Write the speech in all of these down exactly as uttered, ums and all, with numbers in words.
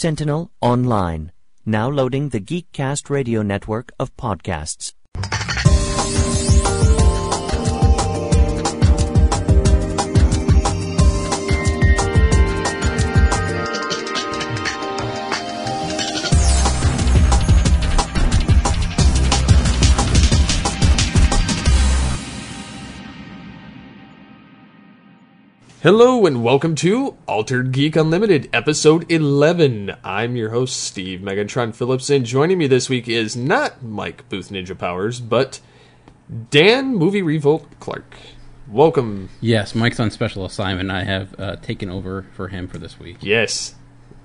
Sentinel Online, now loading the Geekcast radio network of podcasts. Hello and welcome to Altered Geek Unlimited, episode eleven. I'm your host, Steve Megatron Phillips, and joining me this week is not Mike Booth Ninja Powers, but Dan Movie Revolt Clark. Welcome. Yes, Mike's on special assignment. I have uh, taken over for him for this week. Yes.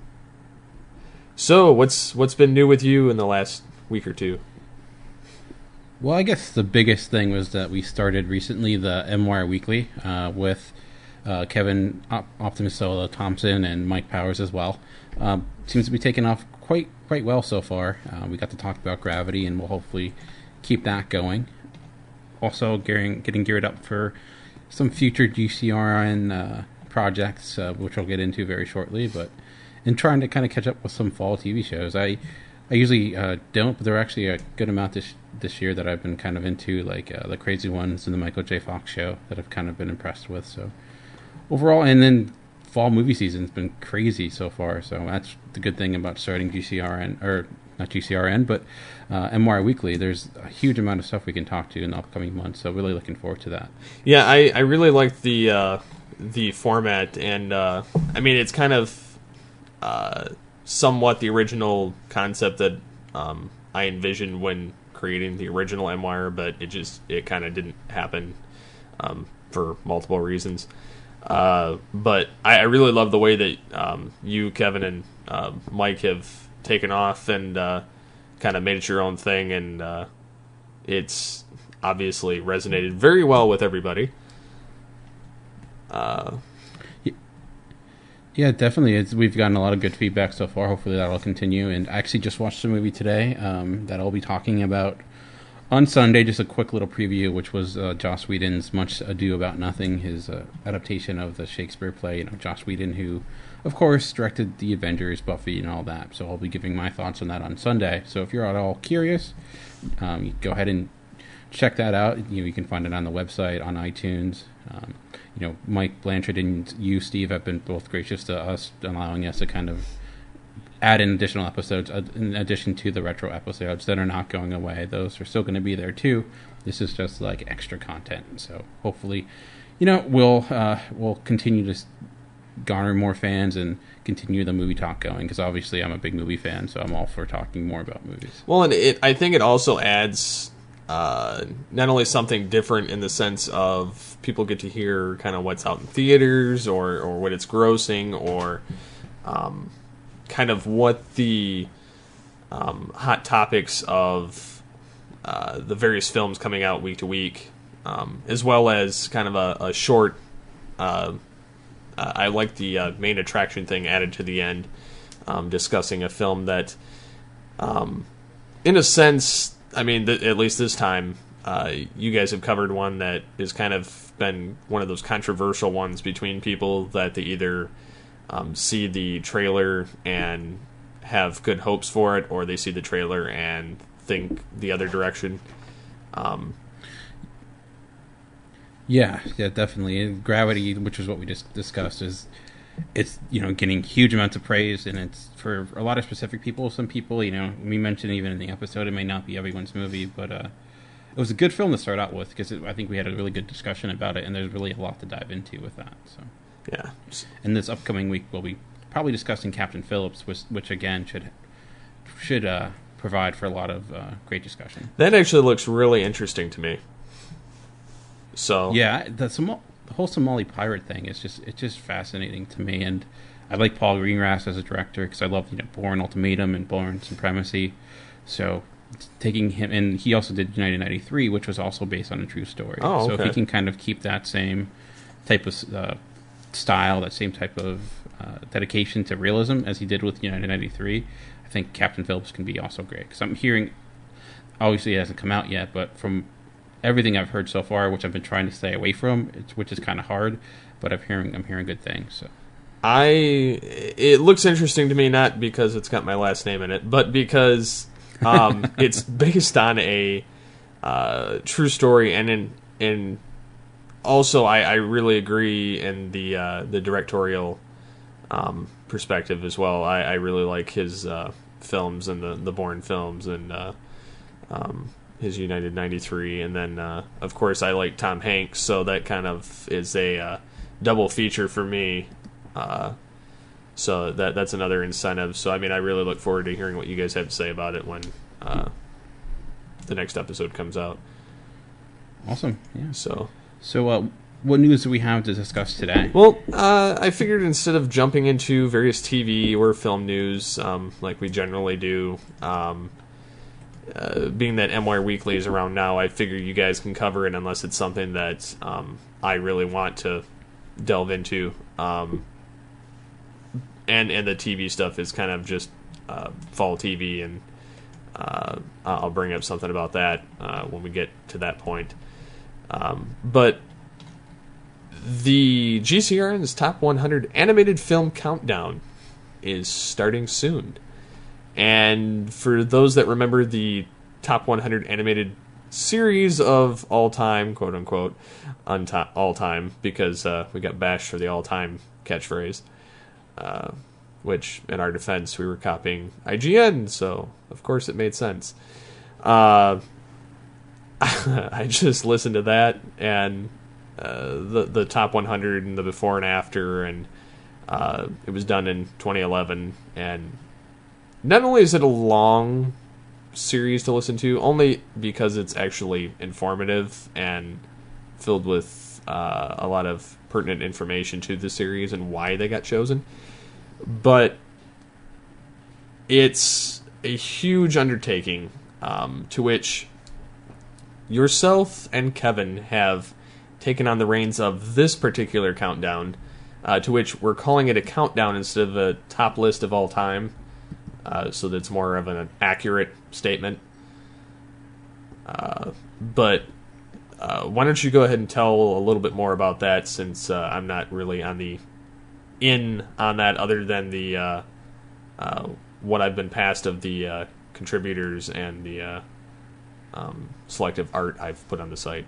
So, what's what's been new with you in the last week or two? Well, I guess the biggest thing was that we started recently the M W I R Weekly uh, with Uh, Kevin Op- Optimus Solo Thompson and Mike Powers as well. Um, seems to be taking off quite quite well so far. Uh, we got to talk about Gravity, and we'll hopefully keep that going. Also, gearing, getting geared up for some future G C R N uh, projects, uh, which I'll get into very shortly. But and trying to kind of catch up with some fall T V shows. I I usually uh, don't, but there are actually a good amount this this year that I've been kind of into, like uh, the Crazy Ones and the Michael J. Fox Show that I've kind of been impressed with. So. Overall, and then fall movie season's been crazy so far, so that's the good thing about starting G C R N, or not G C R N, but uh, M W I R Weekly. There's a huge amount of stuff we can talk to in the upcoming months, so really looking forward to that. Yeah, I, I really like the uh, the format, and uh, I mean, it's kind of uh, somewhat the original concept that um, I envisioned when creating the original M W I R, but it just, it kind of didn't happen um, for multiple reasons. Uh, but I, I really love the way that um, you, Kevin, and uh, Mike have taken off and uh, kind of made it your own thing, and uh, it's obviously resonated very well with everybody. Uh, yeah, definitely. It's, we've gotten a lot of good feedback so far. Hopefully that'll continue. And I actually just watched a movie today um, that I'll be talking about on Sunday. Just a quick little preview, which was uh, Joss Whedon's Much Ado About Nothing, his uh, adaptation of the Shakespeare play. You know, Joss Whedon, who, of course, directed The Avengers, Buffy, and all that. So I'll be giving my thoughts on that on Sunday. So if you're at all curious, um, you go ahead and check that out. You know, you can find it on the website, on iTunes. Um, you know, Mike Blanchard and you, Steve, have been both gracious to us, allowing us to kind of add in additional episodes uh, in addition to the retro episodes that are not going away. Those are still going to be there too. This is just like extra content. So hopefully, you know, we'll uh, we'll continue to garner more fans and continue the movie talk going, because obviously I'm a big movie fan, so I'm all for talking more about movies. Well, and it, I think it also adds uh, not only something different in the sense of people get to hear kind of what's out in theaters or, or what it's grossing, or um, kind of what the um, hot topics of uh, the various films coming out week to week, um, as well as kind of a, a short, uh, uh, I like the uh, main attraction thing added to the end, um, discussing a film that, um, in a sense, I mean, th- at least this time, uh, you guys have covered one that has kind of been one of those controversial ones between people that they either Um, see the trailer and have good hopes for it, or they see the trailer and think the other direction. Um, yeah, yeah, definitely. And Gravity, which is what we just discussed, is it's, you know, getting huge amounts of praise, and it's for a lot of specific people. Some people, you know, we mentioned even in the episode, it may not be everyone's movie, but uh, it was a good film to start out with, because I think we had a really good discussion about it, and there's really a lot to dive into with that. So. Yeah. And this upcoming week, we'll be probably discussing Captain Phillips, which, which again, should should uh, provide for a lot of uh, great discussion. That actually looks really interesting to me. So yeah, the, Somal- the whole Somali pirate thing is just it's just fascinating to me, and I like Paul Greengrass as a director because I love, you know, Bourne Ultimatum and Bourne Supremacy. So taking him, and he also did nineteen ninety-three, which was also based on a true story. Oh, okay. So if he can kind of keep that same type of uh, style, that same type of uh, dedication to realism as he did with United ninety-three, I think Captain Phillips can be also great. Because I'm hearing, obviously it hasn't come out yet, but from everything I've heard so far, which I've been trying to stay away from, it's, which is kind of hard, but I'm hearing I'm hearing good things. So I it looks interesting to me, not because it's got my last name in it, but because um, it's based on a uh, true story, and in in also I, I really agree in the uh, the directorial um, perspective as well. I, I really like his uh, films and the the Bourne films and uh, um, his United ninety-three, and then uh, of course I like Tom Hanks, so that kind of is a uh, double feature for me. Uh, so that that's another incentive. So I mean, I really look forward to hearing what you guys have to say about it when uh, the next episode comes out. Awesome. Yeah. So, so uh, what news do we have to discuss today? Well, uh, I figured instead of jumping into various T V or film news um, like we generally do, um, uh, being that M Wire Weekly is around now, I figure you guys can cover it unless it's something that um, I really want to delve into. Um, and and the T V stuff is kind of just uh, fall T V, and uh, I'll bring up something about that uh, when we get to that point. Um, but the G C R N's Top one hundred Animated Film Countdown is starting soon. And for those that remember the Top one hundred Animated Series of all time, quote unquote, unto- all time, because uh, we got bashed for the all time catchphrase, uh, which in our defense we were copying I G N, so of course it made sense. Uh, I just listened to that and uh, the the top one hundred and the before and after, and uh, it was done in twenty eleven. And not only is it a long series to listen to, only because it's actually informative and filled with uh, a lot of pertinent information to the series and why they got chosen, but it's a huge undertaking um, to which yourself and Kevin have taken on the reins of this particular countdown, uh, to which we're calling it a countdown instead of a top list of all time, uh, so that's more of an accurate statement. Uh, but uh, why don't you go ahead and tell a little bit more about that, since uh, I'm not really on the in on that, other than the uh, uh, what I've been passed of the uh, contributors and the uh, um, selective art I've put on the site.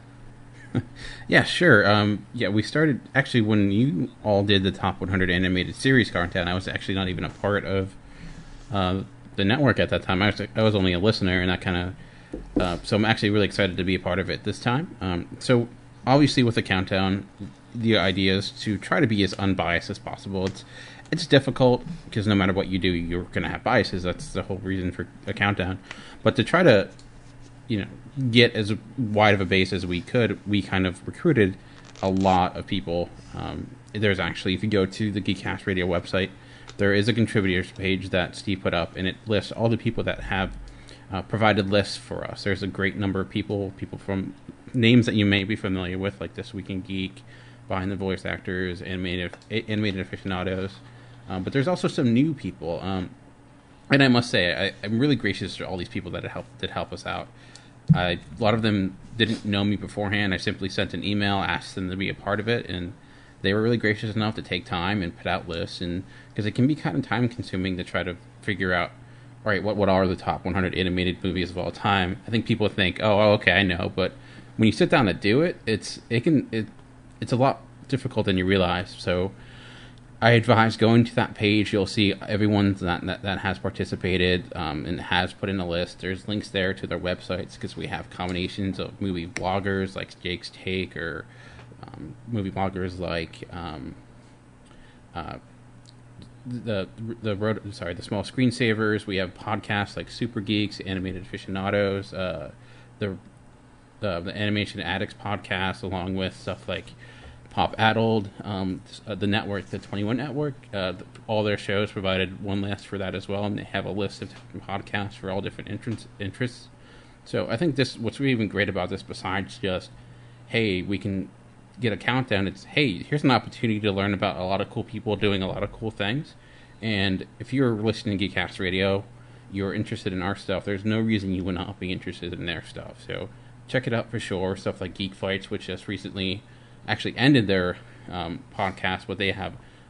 Yeah, sure. Um, yeah, we started, actually, when you all did the Top one hundred Animated Series countdown, I was actually not even a part of uh, the network at that time. I was, I was only a listener, and that kind of, uh, so I'm actually really excited to be a part of it this time. Um, so, obviously, with the countdown, the idea is to try to be as unbiased as possible. It's it's difficult, because no matter what you do, you're going to have biases. That's the whole reason for a countdown. But to try to, you know, get as wide of a base as we could, we kind of recruited a lot of people. Um, there's actually, if you go to the Geekcast Radio website, there is a contributors page that Steve put up, and it lists all the people that have uh, provided lists for us. There's a great number of people, people from names that you may be familiar with, like This Week in Geek, Behind the Voice Actors, Animated, animated Aficionados. Um, but there's also some new people. Um, and I must say, I, I'm really gracious to all these people that help, that help us out. I, a lot of them didn't know me beforehand. I simply sent an email, asked them to be a part of it, and they were really gracious enough to take time and put out lists. And because it can be kind of time consuming to try to figure out, all right, what what are the top one hundred animated movies of all time? I think people think, oh, oh okay, I know, but when you sit down to do it, it's it can it it's a lot difficult than you realize. So I advise going to that page. You'll see everyone that that, that has participated um, and has put in a list. There's links there to their websites, because we have combinations of movie bloggers like Jake's Take, or um, movie bloggers like um, uh, the the road. Sorry, the Small Screensavers. We have podcasts like Super Geeks, Animated Aficionados, uh, the the the Animation Addicts podcast, along with stuff like Pop Addled, um, uh, the network, the twenty-one Network, uh, the, all their shows provided one list for that as well, and they have a list of different podcasts for all different interests. interests. So I think this, what's really even great about this, besides just, hey, we can get a countdown, it's, hey, here's an opportunity to learn about a lot of cool people doing a lot of cool things. And if you're listening to Geekcast Radio, you're interested in our stuff, there's no reason you would not be interested in their stuff. So check it out for sure. Stuff like Geek Fights, which just recently actually ended their um, podcast, but they have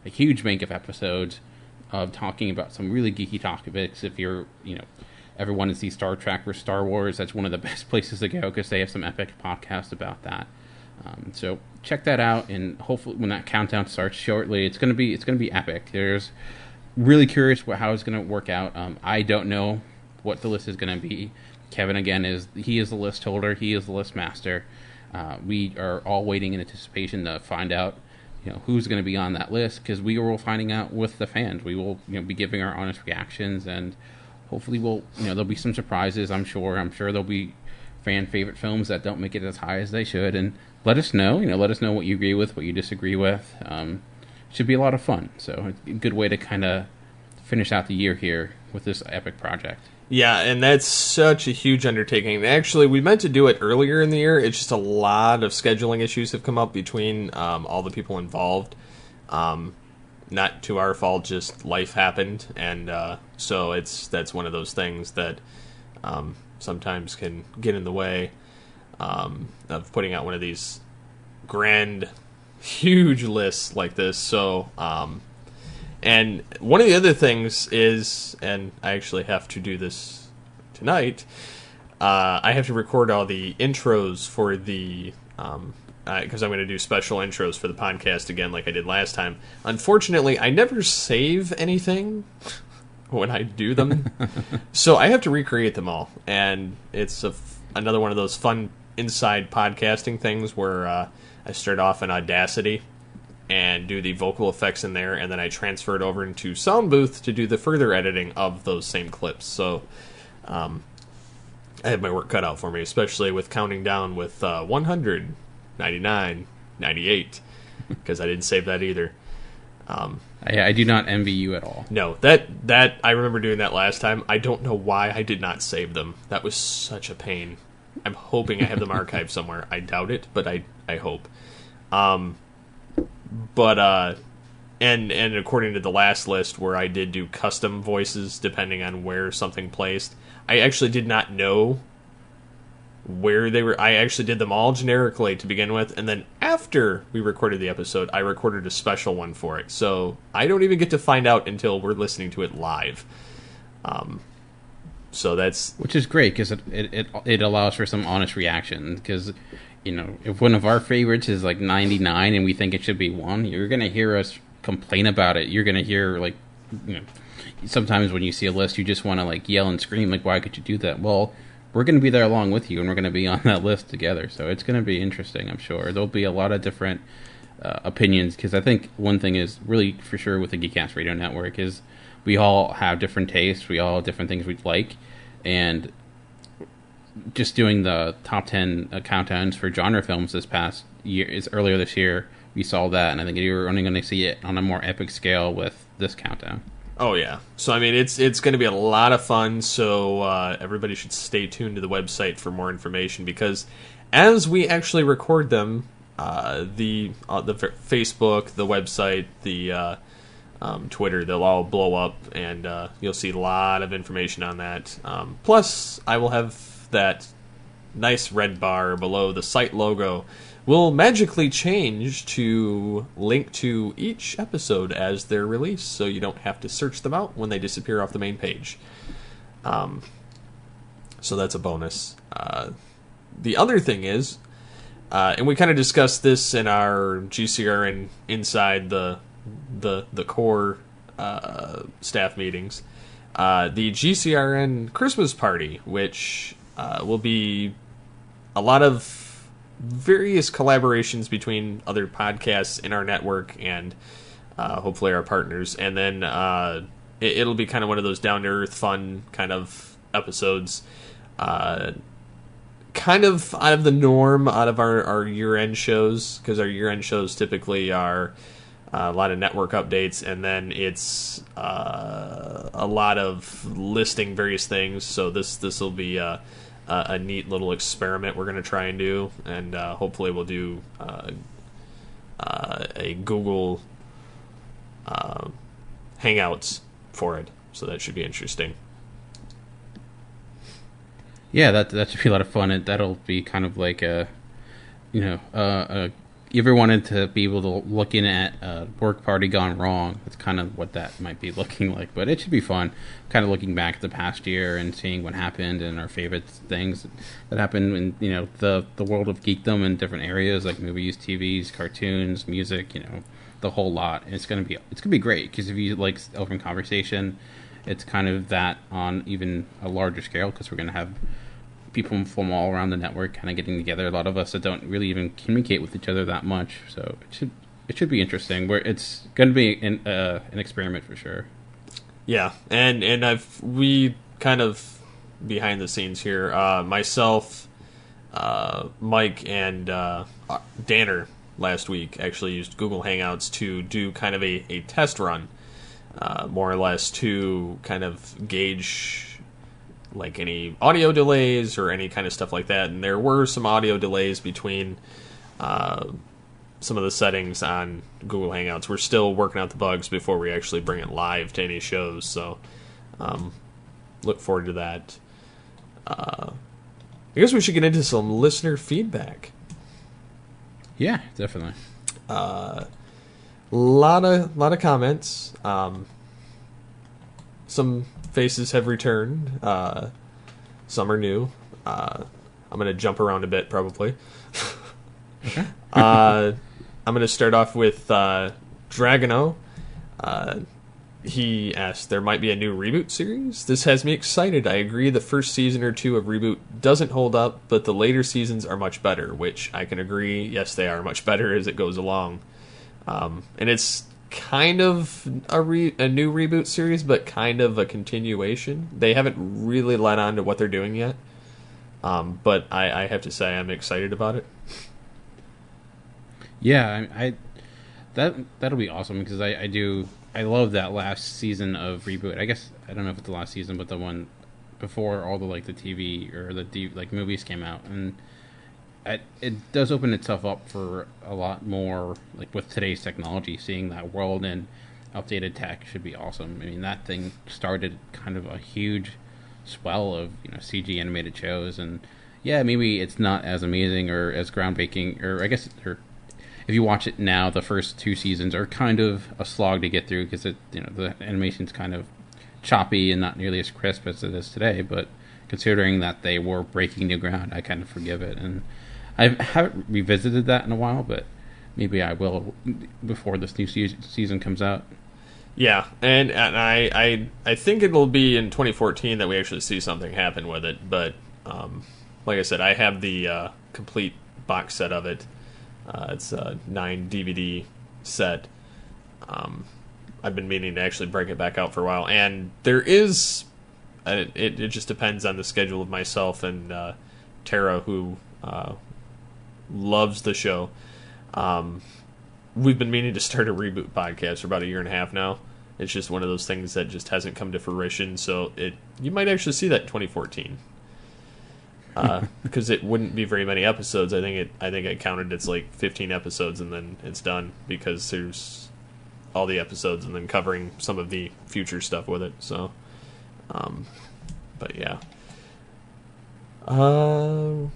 a huge bank of episodes of talking about some really geeky topics. If you're, you know, ever want to see Star Trek or Star Wars, that's one of the best places to go because they have some epic podcasts about that. Um, so check that out, and hopefully when that countdown starts shortly, it's gonna be it's gonna be epic. There's really curious what, how it's gonna work out. Um, I don't know what the list is gonna be. Kevin again is he is the list holder. He is the list master. Uh, we are all waiting in anticipation to find out, you know, who's going to be on that list, because we will finding out with the fans. We will, you know, be giving our honest reactions, and hopefully we'll, you know, there'll be some surprises. I'm sure. I'm sure there'll be fan favorite films that don't make it as high as they should, and let us know. You know, let us know what you agree with, what you disagree with. Um, should be a lot of fun. So a good way to kind of finish out the year here with this epic project. Yeah, and that's such a huge undertaking. Actually, we meant to do it earlier in the year. It's just a lot of scheduling issues have come up between um, all the people involved. Um, not to our fault, just life happened, and uh, so it's that's one of those things that um, sometimes can get in the way um, of putting out one of these grand, huge lists like this. So. Um, And one of the other things is, and I actually have to do this tonight, uh, I have to record all the intros for the, um, because I'm going to do special intros for the podcast again like I did last time. Unfortunately, I never save anything when I do them, so I have to recreate them all. And it's a f- another one of those fun inside podcasting things where uh, I start off in Audacity and do the vocal effects in there, and then I transfer it over into Sound Booth to do the further editing of those same clips. So um, I have my work cut out for me, especially with counting down with uh, one hundred, ninety-nine, ninety-eight, because I didn't save that either. Um, I, I do not envy you at all. No, that that I remember doing that last time. I don't know why I did not save them. That was such a pain. I'm hoping I have them archived somewhere. I doubt it, but I I hope. Um, But, uh, and and according to the last list where I did do custom voices depending on where something placed, I actually did not know where they were. I actually did them all generically to begin with, and then after we recorded the episode, I recorded a special one for it. So I don't even get to find out until we're listening to it live. Um, so that's... Which is great, because it, it, it, it allows for some honest reaction, because... You know, if one of our favorites is like ninety-nine and we think it should be one, you're going to hear us complain about it. You're going to hear, like, you know, sometimes when you see a list, you just want to, like, yell and scream, like, why could you do that? Well, we're going to be there along with you, and we're going to be on that list together. So it's going to be interesting, I'm sure. There'll be a lot of different uh, opinions, because I think one thing is really for sure with the Geekcast Radio Network is we all have different tastes. We all have different things we like. And... just doing the top ten uh, countdowns for genre films this past year, is earlier this year, we saw that, and I think you're only going to see it on a more epic scale with this countdown. Oh yeah, so I mean it's it's going to be a lot of fun. So uh, everybody should stay tuned to the website for more information, because as we actually record them, uh, the uh, the Facebook, the website, the uh, um, Twitter, they'll all blow up, and uh, you'll see a lot of information on that. Um, plus, I will have that nice red bar below the site logo will magically change to link to each episode as they're released, so you don't have to search them out when they disappear off the main page. Um, so that's a bonus. Uh, the other thing is, uh, and we kind of discussed this in our G C R N inside the the the core uh, staff meetings, uh, the G C R N Christmas party, which Uh, will be a lot of various collaborations between other podcasts in our network and uh, hopefully our partners. And then uh, it, it'll be kind of one of those down-to-earth, fun kind of episodes. Uh, kind of out of the norm, out of our, our year-end shows, because our year-end shows typically are uh, a lot of network updates, and then it's uh, a lot of listing various things. So this this will be uh, a, a neat little experiment we're going to try and do, and uh, hopefully we'll do uh, uh, a Google uh, Hangouts for it. So that should be interesting. Yeah, that that should be a lot of fun. And that'll be kind of like a, you know, uh, a you ever wanted to be able to look in at a work party gone wrong, that's kind of what that might be looking like. But it should be fun, kind of looking back at the past year and seeing what happened and our favorite things that happened in, you know, the the world of geekdom in different areas like movies, T Vs, cartoons, music, you know, the whole lot. And it's gonna be it's gonna be great because if you like open conversation, it's kind of that on even a larger scale because we're gonna have people from all around the network kind of getting together. A lot of us that don't really even communicate with each other that much, so it should it should be interesting. Where it's going to be an uh, an experiment for sure. Yeah, and and I've we kind of behind the scenes here. Uh, myself, uh, Mike, and uh, Danner last week actually used Google Hangouts to do kind of a, a test run, uh, more or less to kind of gauge like any audio delays or any kind of stuff like that. And there were some audio delays between uh, some of the settings on Google Hangouts. We're still working out the bugs before we actually bring it live to any shows. So um, look forward to that. Uh, I guess we should get into some listener feedback. Yeah, definitely. A uh, lot of lot of comments. Um, some faces have returned. Uh, some are new. Uh, I'm going to jump around a bit, probably. Okay. uh, I'm going to start off with uh, Dragono. Uh, he asked, there might be a new reboot series? This has me excited. I agree the first season or two of Reboot doesn't hold up, but the later seasons are much better, which I can agree. Yes, they are much better as it goes along. Um, and it's kind of a, re- a new reboot series, but kind of a continuation. They haven't really let on to what they're doing yet, um, but I, I have to say I'm excited about it. Yeah, I, I that that'll be awesome because I, I do I love that last season of Reboot. I guess I don't know if it's the last season, but the one before all the like the T V or the D, like movies came out, and it, it does open itself up for a lot more, like with today's technology. Seeing that world and updated tech should be awesome. I mean, that thing started kind of a huge swell of, you know, C G animated shows, and yeah, maybe it's not as amazing or as groundbreaking, or I guess, or if you watch it now, the first two seasons are kind of a slog to get through because it, you know, the animation's kind of choppy and not nearly as crisp as it is today. But considering that they were breaking new ground, I kind of forgive it, and I haven't revisited that in a while, but maybe I will before this new se- season comes out. Yeah, and, and I, I I think it'll be in twenty fourteen that we actually see something happen with it. But um, like I said, I have the uh, complete box set of it. Uh, it's a nine D V D set. Um, I've been meaning to actually break it back out for a while, and there is. Uh, it it just depends on the schedule of myself and uh, Tara, who uh, loves the show. Um, we've been meaning to start a Reboot podcast for about a year and a half now. It's just one of those things that just hasn't come to fruition. So it you might actually see that in twenty fourteen. Uh, because it wouldn't be very many episodes. I think it. I think I counted it's like fifteen episodes, and then it's done because there's all the episodes, and then covering some of the future stuff with it. So, um, but yeah. Uh,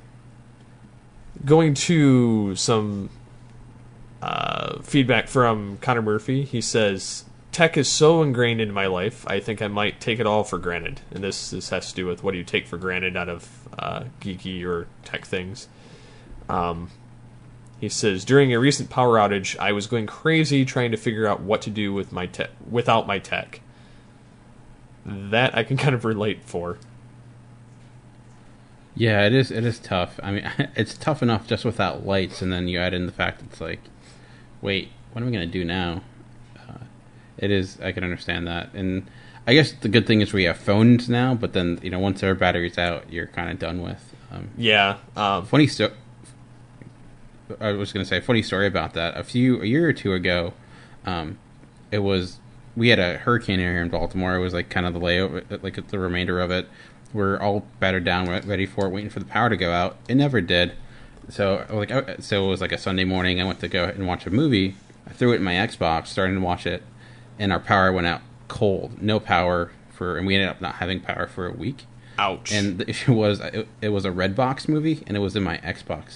going to some uh, feedback from Connor Murphy. He says, tech is so ingrained into my life, I think I might take it all for granted. And this, this has to do with what do you take for granted out of uh, geeky or tech things. Um, he says, during a recent power outage, I was going crazy trying to figure out what to do with my te- without my tech. That I can kind of relate for. Yeah, it is. It is tough. I mean, it's tough enough just without lights, and then you add in the fact it's like, wait, what am I going to do now? Uh, it is. I can understand that, and I guess the good thing is we have phones now. But then, you know, once their battery's out, you're kind of done with. Um, yeah. Um, funny story. I was going to say a funny story about that. A few a year or two ago, um, it was we had a hurricane here in Baltimore. It was like kind of the layover, like the remainder of it. We're all battered down, ready for it, waiting for the power to go out. It never did. So, like, so it was like a Sunday morning. I went to go and watch a movie. I threw it in my Xbox, started to watch it, and our power went out cold. No power for, and we ended up not having power for a week. Ouch. And the issue was, it, it was a Redbox movie, and it was in my Xbox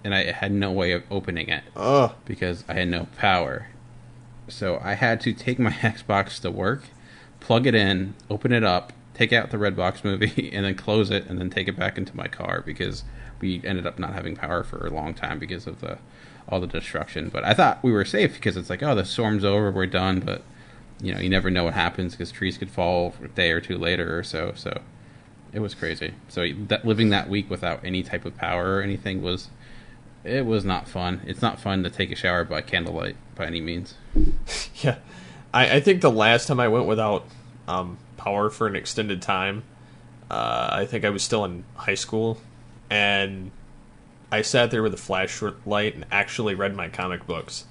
and I had no way of opening it Ugh. because I had no power. So I had to take my Xbox to work, plug it in, open it up, take out the Redbox movie, and then close it, and then take it back into my car because we ended up not having power for a long time because of the all the destruction. But I thought we were safe because it's like, oh, the storm's over, we're done. But you know, you never know what happens because trees could fall a day or two later or so. So it was crazy. So that, living that week without any type of power or anything was, it was not fun. It's not fun to take a shower by candlelight by any means. Yeah, I, I think the last time I went without um, power for an extended time, uh, I think I was still in high school, and I sat there with a flashlight and actually read my comic books.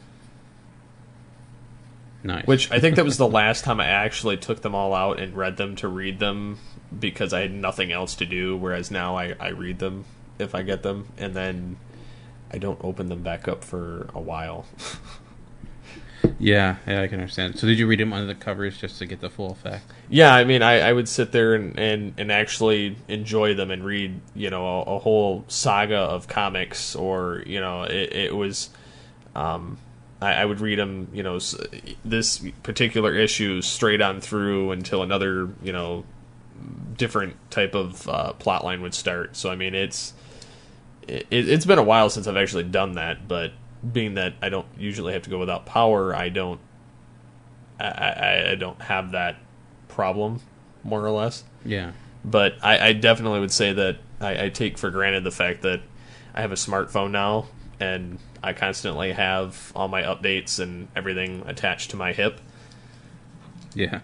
Nice. Which I think that was the last time I actually took them all out and read them to read them because I had nothing else to do, whereas now I, I read them if I get them, and then I don't open them back up for a while. Yeah, yeah, I can understand. So did you read them under the covers just to get the full effect? Yeah, I mean, I, I would sit there and, and, and actually enjoy them and read, you know, a, a whole saga of comics, or, you know, it, it was, um, I, I would read them, you know, this particular issue straight on through until another, you know, different type of uh, plot line would start. So, I mean, it's, it, it's been a while since I've actually done that, but being that I don't usually have to go without power, I don't I, I, I don't have that problem, more or less. Yeah. But I, I definitely would say that I, I take for granted the fact that I have a smartphone now, and I constantly have all my updates and everything attached to my hip. Yeah.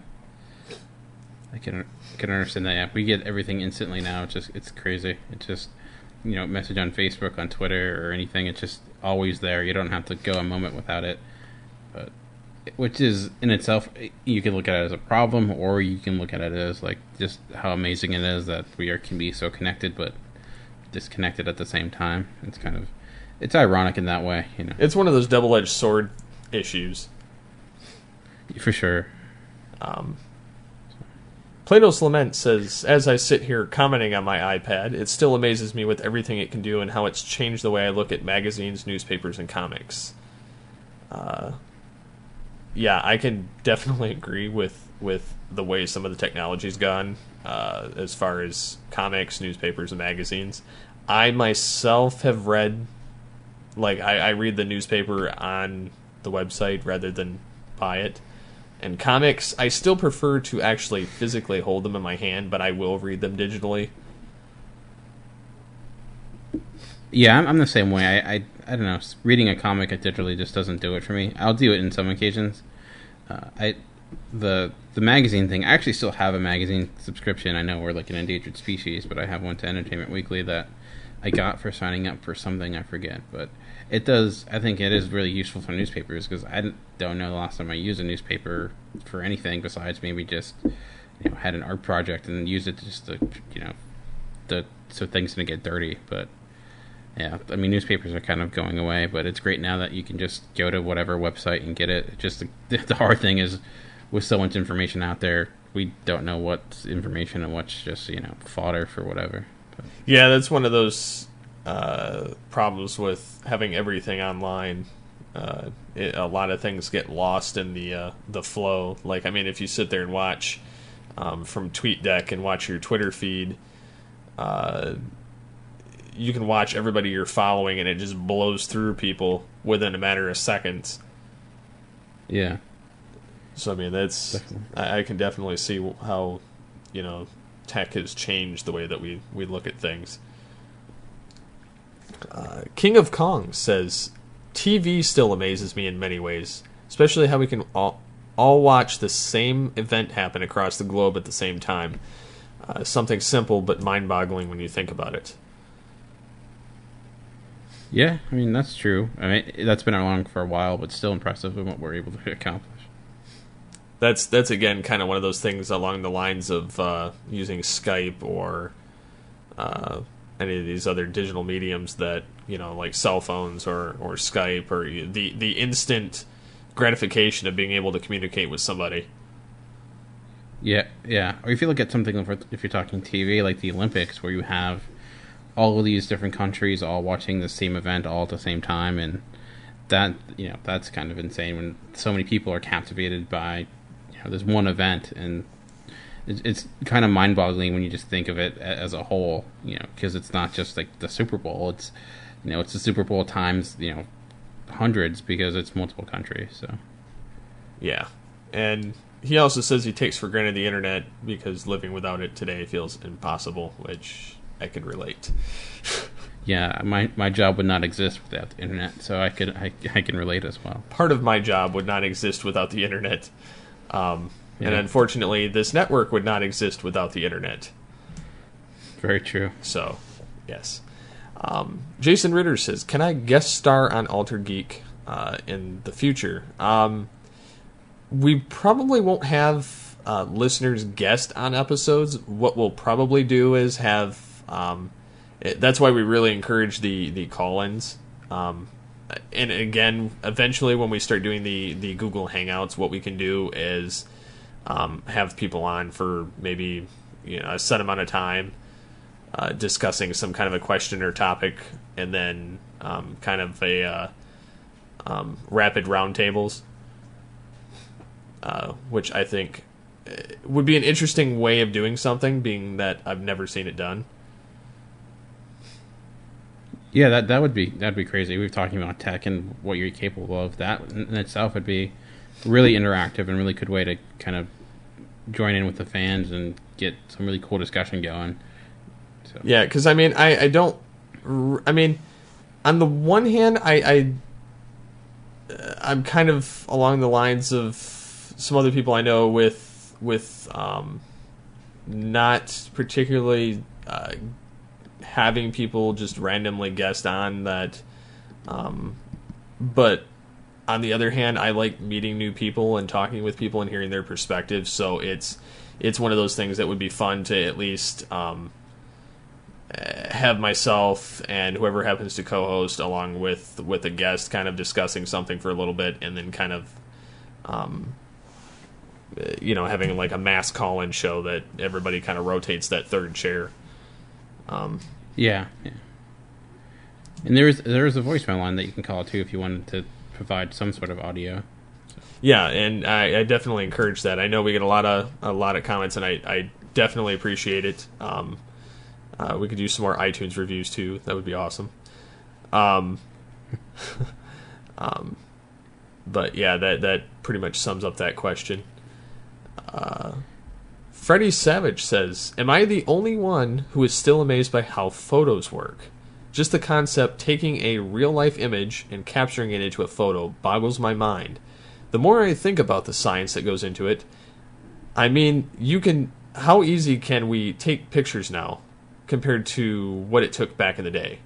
I can I can understand that. Yeah. We get everything instantly now. It's just it's crazy. It's just, you know, message on Facebook, on Twitter, or anything. It's just always there. You don't have to go a moment without it. But which is in itself, you can look at it as a problem, or you can look at it as like just how amazing it is that we are can be so connected but disconnected at the same time. It's kind of it's ironic in that way, you know. It's one of those double-edged sword issues. For sure. Um, Plato's Lament says, as I sit here commenting on my iPad, it still amazes me with everything it can do and how it's changed the way I look at magazines, newspapers, and comics. Uh, yeah, I can definitely agree with, with the way some of the technology's gone uh, as far as comics, newspapers, and magazines. I myself have read, like, I, I read the newspaper on the website rather than buy it. And comics, I still prefer to actually physically hold them in my hand, but I will read them digitally. Yeah, I'm, I'm the same way. I, I I don't know. Reading a comic digitally just doesn't do it for me. I'll do it in some occasions. Uh, I the the magazine thing. I actually still have a magazine subscription. I know we're like an endangered species, but I have one to Entertainment Weekly that I got for signing up for something I forget. But it does. I think it is really useful for newspapers because I don't know the last time I used a newspaper for anything besides maybe just, you know, had an art project and used it just to, you know, the so things didn't get dirty. But yeah, I mean, newspapers are kind of going away, but it's great now that you can just go to whatever website and get it. Just the, the hard thing is with so much information out there, we don't know what's information and what's just, you know, fodder for whatever. But. Yeah, that's one of those uh, problems with having everything online. Uh, it, a lot of things get lost in the uh, the flow. Like, I mean, if you sit there and watch um, from TweetDeck and watch your Twitter feed, uh, you can watch everybody you're following, and it just blows through people within a matter of seconds. Yeah. So, I mean, that's I, I can definitely see how, you know, tech has changed the way that we, we look at things. Uh, King of Kong says, T V still amazes me in many ways, especially how we can all, all watch the same event happen across the globe at the same time. Uh, something simple but mind-boggling when you think about it. Yeah, I mean, that's true. I mean, that's been along for a while, but still impressive in what we're able to accomplish. That's, that's again, kind of one of those things along the lines of uh, using Skype or uh, any of these other digital mediums that, you know, like cell phones or, or Skype, or the, the instant gratification of being able to communicate with somebody. Yeah, yeah. Or if you look at something, if you're talking T V, like the Olympics, where you have all of these different countries all watching the same event all at the same time, and that, you know, that's kind of insane when so many people are captivated by, you know, this one event, and it's, it's kind of mind-boggling when you just think of it as a whole, you know, because it's not just like the Super Bowl, it's, you know, it's the Super Bowl times, you know, hundreds, because it's multiple countries. So yeah. And he also says he takes for granted the internet because living without it today feels impossible, which I could relate. Yeah, my my job would not exist without the internet, so I could I, I can relate as well. Part of my job would not exist without the internet, um, yeah. and unfortunately, this network would not exist without the internet. Very true. So, yes. Um, Jason Ritter says, "Can I guest star on Altered Geek uh, in the future?" Um, we probably won't have uh, listeners guest on episodes. What we'll probably do is have. Um, it, that's why we really encourage the the call-ins. Um, and again, eventually, when we start doing the the Google Hangouts, what we can do is um, have people on for maybe, you know, a set amount of time. Uh, discussing some kind of a question or topic, and then um, kind of a uh, um, rapid roundtables, uh, which I think would be an interesting way of doing something, being that I've never seen it done. Yeah, that that would be that'd be crazy. We've talking about tech and what you're capable of. That in itself would be really interactive and really good way to kind of join in with the fans and get some really cool discussion going. So. Yeah, because I mean, I, I don't. I mean, on the one hand, I, I uh, I'm kind of along the lines of some other people I know with with um, not particularly uh, having people just randomly guest on that. Um, but on the other hand, I like meeting new people and talking with people and hearing their perspectives. So it's it's one of those things that would be fun to at least. Um, have myself and whoever happens to co-host along with with a guest kind of discussing something for a little bit, and then kind of um, you know, having like a mass call-in show that everybody kind of rotates that third chair. Um, yeah, yeah. And there is there is a voicemail line that you can call too if you wanted to provide some sort of audio. So. Yeah, and I, I definitely encourage that. I know we get a lot of a lot of comments, and I, I definitely appreciate it. Um, Uh, we could use some more iTunes reviews too. That would be awesome. Um, um, but yeah, that that pretty much sums up that question. Uh, Freddie Savage says, "Am I the only one who is still amazed by how photos work? Just the concept taking a real life image and capturing it into a photo boggles my mind. The more I think about the science that goes into it, I mean, you can. How easy can we take pictures now?" Compared to what it took back in the day.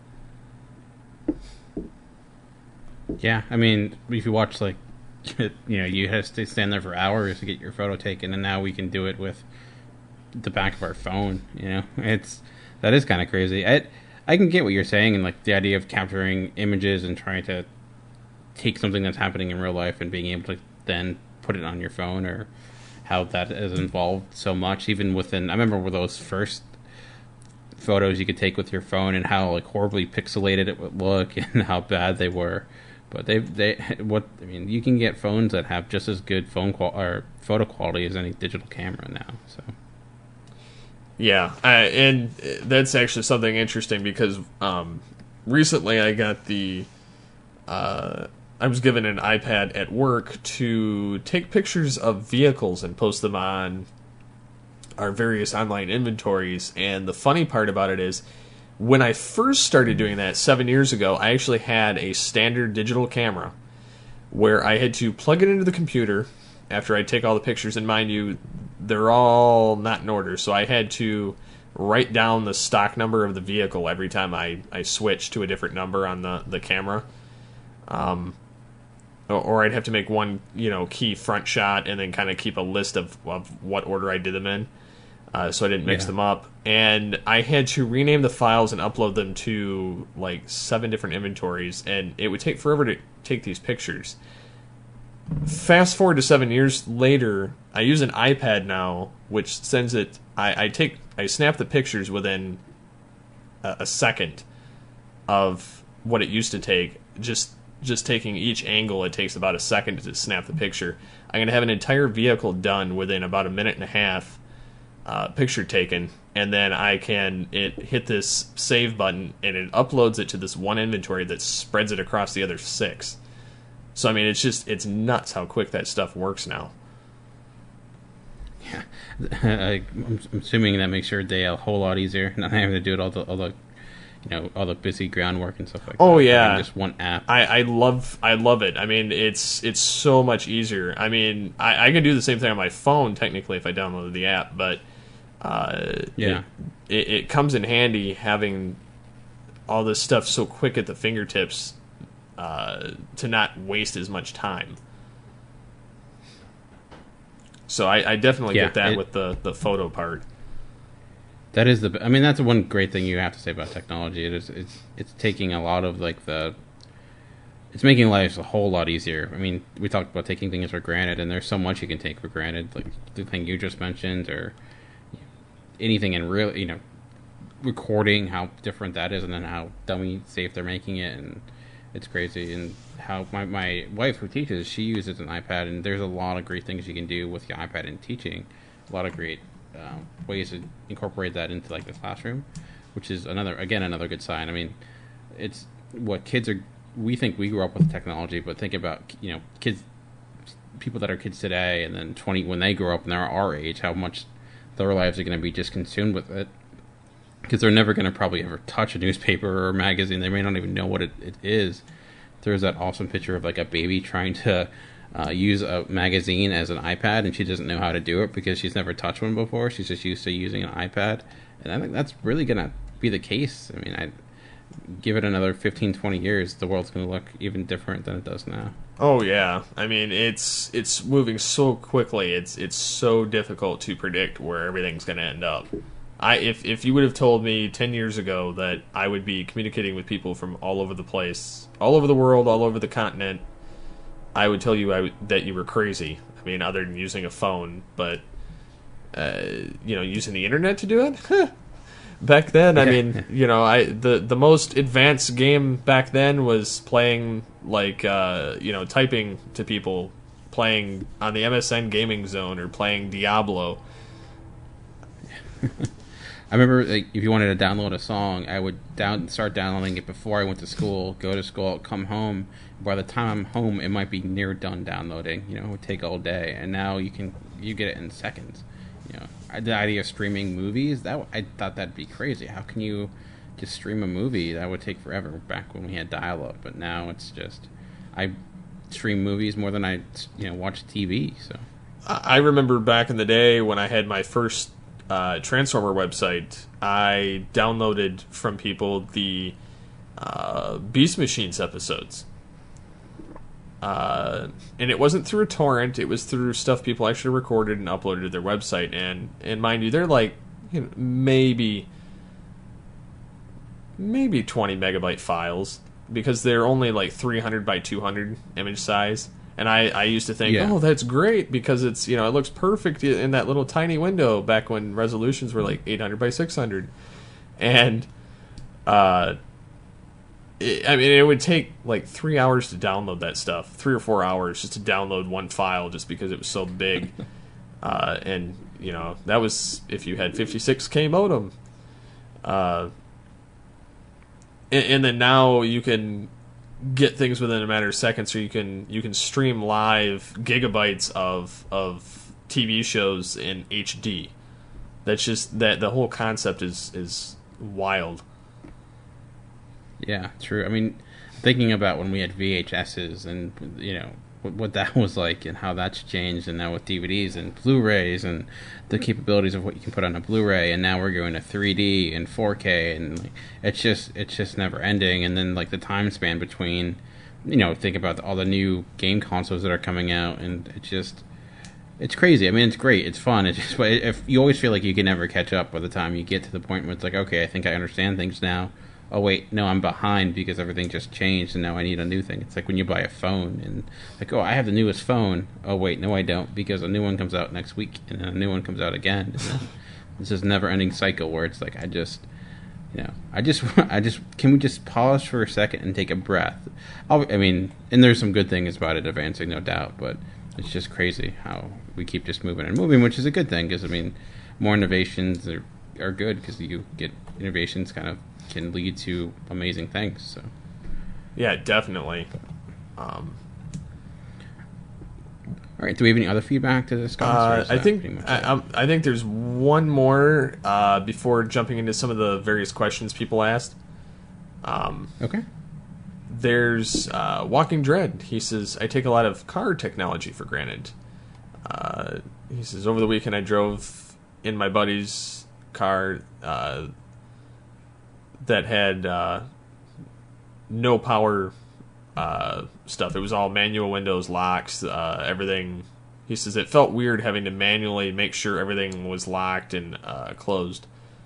Yeah, I mean, if you watch, like, you know, you have to stand there for hours to get your photo taken, and now we can do it with the back of our phone. You know, it's that is kind of crazy. I I can get what you're saying, and like the idea of capturing images and trying to take something that's happening in real life and being able to then put it on your phone, or how that has involved so much. Even within, I remember with those first photos you could take with your phone and how like horribly pixelated it would look and how bad they were. But they they what I mean, you can get phones that have just as good phone qual or photo quality as any digital camera now. So yeah, I, and that's actually something interesting because um, recently I got the uh, I was given an iPad at work to take pictures of vehicles and post them on our various online inventories. And the funny part about it is, when I first started doing that seven years ago, I actually had a standard digital camera where I had to plug it into the computer after I take all the pictures. And mind you, they're all not in order, so I had to write down the stock number of the vehicle every time I, I switched to a different number on the, the camera. Um, or, or I'd have to make one, you know, key front shot and then kind of keep a list of, of what order I did them in. Uh, so I didn't mix yeah. them up. And I had to rename the files and upload them to like seven different inventories, and it would take forever to take these pictures. Fast forward to seven years later, I use an iPad now, which sends it. I, I take, I snap the pictures within a, a second of what it used to take. Just just taking each angle, it takes about a second to snap the picture. I'm going to have an entire vehicle done within about a minute and a half, uh, picture taken, and then I can it hit this save button, and it uploads it to this one inventory that spreads it across the other six. So, I mean, it's just, it's nuts how quick that stuff works now. Yeah. I'm assuming that makes your day a whole lot easier, not having to do it all the, all the you know, all the busy groundwork and stuff like oh, that. Oh, yeah. Having just one app. I, I love I love it. I mean, it's it's so much easier. I mean, I, I can do the same thing on my phone, technically, if I downloaded the app, but uh, yeah. it, it, it comes in handy having all this stuff so quick at the fingertips uh, to not waste as much time. So I, I definitely yeah, get that it, with the, the photo part. That is the. I mean, that's one great thing you have to say about technology. It is. It's. It's taking a lot of like the. It's making life a whole lot easier. I mean, we talked about taking things for granted, and there's so much you can take for granted, like the thing you just mentioned, or anything in real. You know, recording how different that is, and then how dummy safe they're making it, and it's crazy. And how my my wife who teaches, she uses an iPad, and there's a lot of great things you can do with the iPad in teaching. A lot of great. Um, ways to incorporate that into like the classroom, which is another again another good sign. I mean, it's what kids are. We think we grew up with technology, but think about you know kids, people that are kids today, and then twenty when they grow up and they're our age, how much their lives are going to be just consumed with it, because they're never going to probably ever touch a newspaper or a magazine. They may not even know what it, it is. There's that awesome picture of like a baby trying to. Uh, use a magazine as an iPad, and she doesn't know how to do it because she's never touched one before. She's just used to using an iPad, and I think that's really going to be the case. I mean, I give it another fifteen, twenty years, the world's going to look even different than it does now. Oh yeah, I mean it's it's moving so quickly. It's it's so difficult to predict where everything's going to end up. I if if you would have told me ten years ago that I would be communicating with people from all over the place, all over the world, all over the continent, I would tell you I w- that you were crazy. I mean, other than using a phone, but uh, you know, using the internet to do it. Back then, I mean, you know, I the the most advanced game back then was playing like uh, you know, typing to people, playing on the M S N Gaming Zone or playing Diablo. I remember, like, if you wanted to download a song, I would down start downloading it before I went to school, go to school, come home. By the time I'm home, it might be near done downloading. You know, it would take all day, and now you can you get it in seconds. You know, the idea of streaming movies, that I thought that'd be crazy. How can you just stream a movie? That would take forever back when we had dial-up, but now it's just I stream movies more than I you know watch T V. So I remember back in the day when I had my first. Uh, Transformer website, I downloaded from people the uh, Beast Machines episodes. Uh, and it wasn't through a torrent, it was through stuff people actually recorded and uploaded to their website. And, and mind you, they're like, you know, maybe, maybe twenty megabyte files, because they're only like three hundred by two hundred image size. And I, I used to think, yeah. oh, that's great because it's, you know, it looks perfect in that little tiny window back when resolutions were like eight hundred by six hundred. And, uh, it, I mean, it would take like three hours to download that stuff, three or four hours just to download one file just because it was so big. uh, and, you know, that was if you had fifty-six K modem. Uh, and, and then now you can get things within a matter of seconds, so you can you can stream live gigabytes of of T V shows in H D. That's just that the whole concept is is wild. Yeah, true. I mean, thinking about when we had V H S's and you know what, what that was like and how that's changed, and now with D V Ds and Blu-rays and the capabilities of what you can put on a Blu-ray, and now we're going to three D and four K, and like, it's just it's just never ending. And then like the time span between, you know, think about all the new game consoles that are coming out, and it's just it's crazy. I mean, it's great, it's fun. It's just if you always feel like you can never catch up by the time you get to the point where it's like, okay, I think I understand things now. Oh wait, no, I'm behind because everything just changed and now I need a new thing. It's like when you buy a phone and like, oh, I have the newest phone. Oh wait, no, I don't, because a new one comes out next week and then a new one comes out again. It's this never-ending cycle where it's like I just You know, I just, I just, can we just pause for a second and take a breath? I'll, I mean, and there's some good things about it advancing, no doubt, but it's just crazy how we keep just moving and moving, which is a good thing because I mean, more innovations are are good because you get innovations kind of can lead to amazing things. So, yeah, definitely. Um, All right. Do we have any other feedback to discuss? Uh, I think I, I think there's one more uh, before jumping into some of the various questions people asked. Um, okay. There's uh, Walking Dread. He says, I take a lot of car technology for granted. Uh, he says, over the weekend I drove in my buddy's car uh, that had uh, no power uh, stuff. It was all manual windows, locks, uh, everything. He says it felt weird having to manually make sure everything was locked and uh, closed.